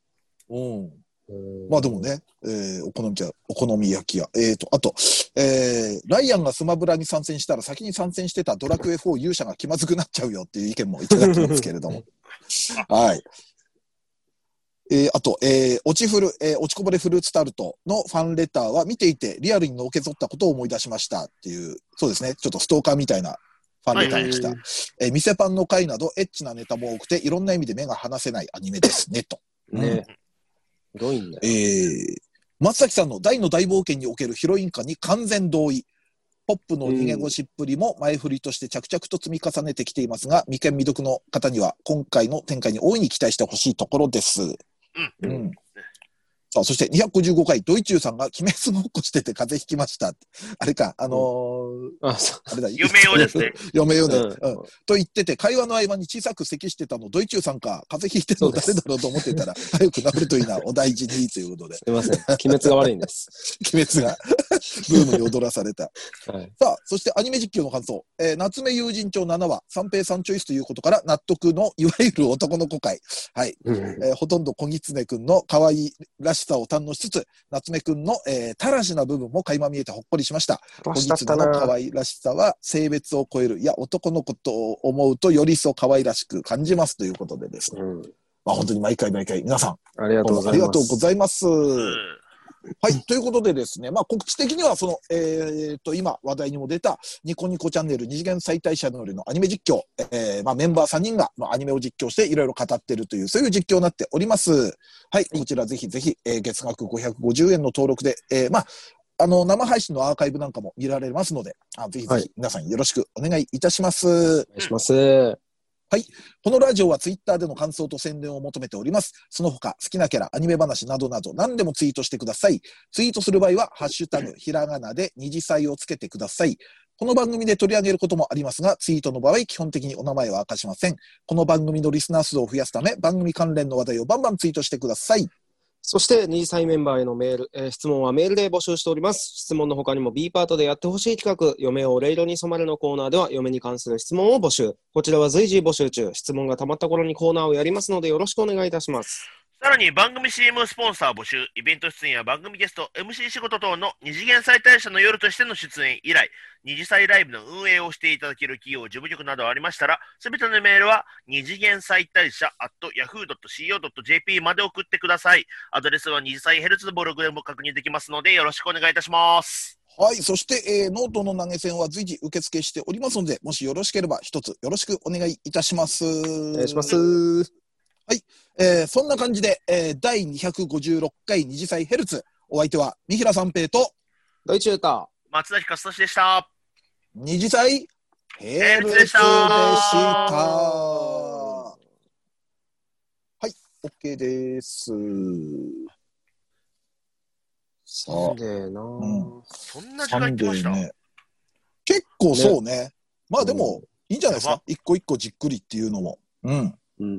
まあでもね、お好み焼き屋。あと、ライアンがスマブラに参戦したら先に参戦してたドラクエ4勇者が気まずくなっちゃうよっていう意見もいただきますけれども。はい。あと、落ちこぼれフルーツタルトのファンレターは見ていてリアルにのけぞったことを思い出しましたっていう、そうですね、ちょっとストーカーみたいなファンレターでした。店パンの回などエッチなネタも多くていろんな意味で目が離せないアニメですね、と。 ひどいんだよ。 松崎さんの大の大冒険におけるヒロイン化に完全同意。ポップの逃げ腰っぷりも前振りとして着々と積み重ねてきていますが、未見未読の方には今回の展開に大いに期待してほしいところです。さあ、そして255回、ドイチューさんが鬼滅ごっこしてて風邪ひきました。あれか、あれだ、 嫁用ですね。 嫁用ね。と言ってて、会話の合間に小さく咳してたの、ドイチューさんか、風邪ひいてるの誰だろうと思ってたら、早く治るといいな、お大事に、ということで。 すいません。鬼滅が悪いんです。 鬼滅が、ブームに踊らされた。さあ、そしてアニメ実況の感想。夏目友人帳7話、三平さんチョイスということから納得の、いわゆる男の子会。はい。ほとんど小狐くんの可愛いらしさを堪能しつつ、夏目くんの、たらしな部分も垣間見えてほっこりしました。小狐の可愛らしさは性別を超える、いや、男の子と思うとより一層可愛らしく感じますということでですね。まあ本当に毎回皆さん、 ありがとうございます。はい。ということでですね、まあ告知的には今話題にも出たニコニコチャンネル二次元再退社のりのアニメ実況、まあメンバー3人がアニメを実況していろいろ語っているという、そういう実況になっております。はい。こちらぜひぜひ、月額550円の登録で、まあ、生配信のアーカイブなんかも見られますので、ぜひぜひ皆さんよろしくお願いいたします。 お願いします。 このラジオはツイッターでの感想と宣伝を求めております。その他、好きなキャラ、アニメ話などなど何でもツイートしてください。ツイートする場合は、ハッシュタグ、ひらがなで二次祭をつけてください。この番組で取り上げることもありますが、ツイートの場合、基本的にお名前は明かしません。この番組のリスナー数を増やすため、番組関連の話題をバンバンツイートしてください。 そして、二次祭メンバーへのメール、質問はメールで募集しております。質問の他にも B パートでやってほしい企画、嫁をレイロに染まるのコーナーでは、嫁に関する質問を募集。こちらは随時募集中。質問が溜まった頃にコーナーをやりますので、よろしくお願いいたします。 さらに番組 CM スポンサー募集、イベント出演や番組ゲスト、MC 仕事等の二次元再大社の夜としての出演以来、二次祭ライブの運営をしていただける企業、事務局などありましたら、すべてのメールは二次元再大社 @yahoo.co.jp まで送ってください。アドレスは二次祭ヘルツのブログでも確認できますので、よろしくお願いいたします。 はい。そして、ノートの投げ銭は随時受付しておりますので、もしよろしければ一つよろしくお願いいたします。 お願いします。 はい。そんな感じで、第256回二次祭ヘルツ。お相手は、三平三平と、 ドイチュータ松崎勝利でした。 二次祭ヘルツでした。はい。OK です。 サンデーなぁ、 そんな時間いってました、 ね、結構そうね。まあでも、いいんじゃないですか。一個一個じっくりっていうのも。うん。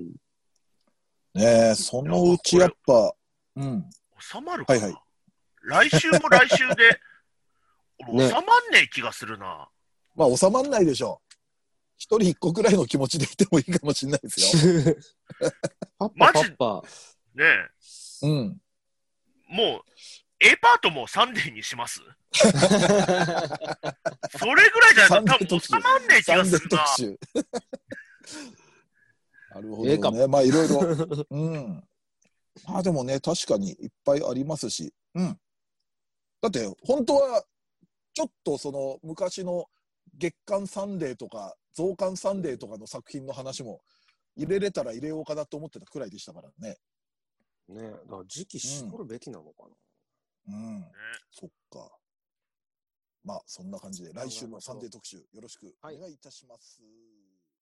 ねえ、そのうちやっぱ、 収まるかな、 はいはい。 来週も来週で、収まんねえ気がするな。 まあ収まんないでしょう。一人一個くらいの気持ちでいてもいいかもしれないですよ。 マジねえ。もう、A パートもサンデーにしますそれぐらいじゃないと多分収まんねえ気がするな。 なるほどね。まあいろいろ。まあでもね、確かにいっぱいありますし。だって本当は、ちょっとその昔の月刊サンデーとか、増刊サンデーとかの作品の話も入れれたら入れようかなと思ってたくらいでしたからね。 ねえ、だから時期絞るべきなのかな。 そっか。まあそんな感じで来週もサンデー特集よろしくお願いいたします。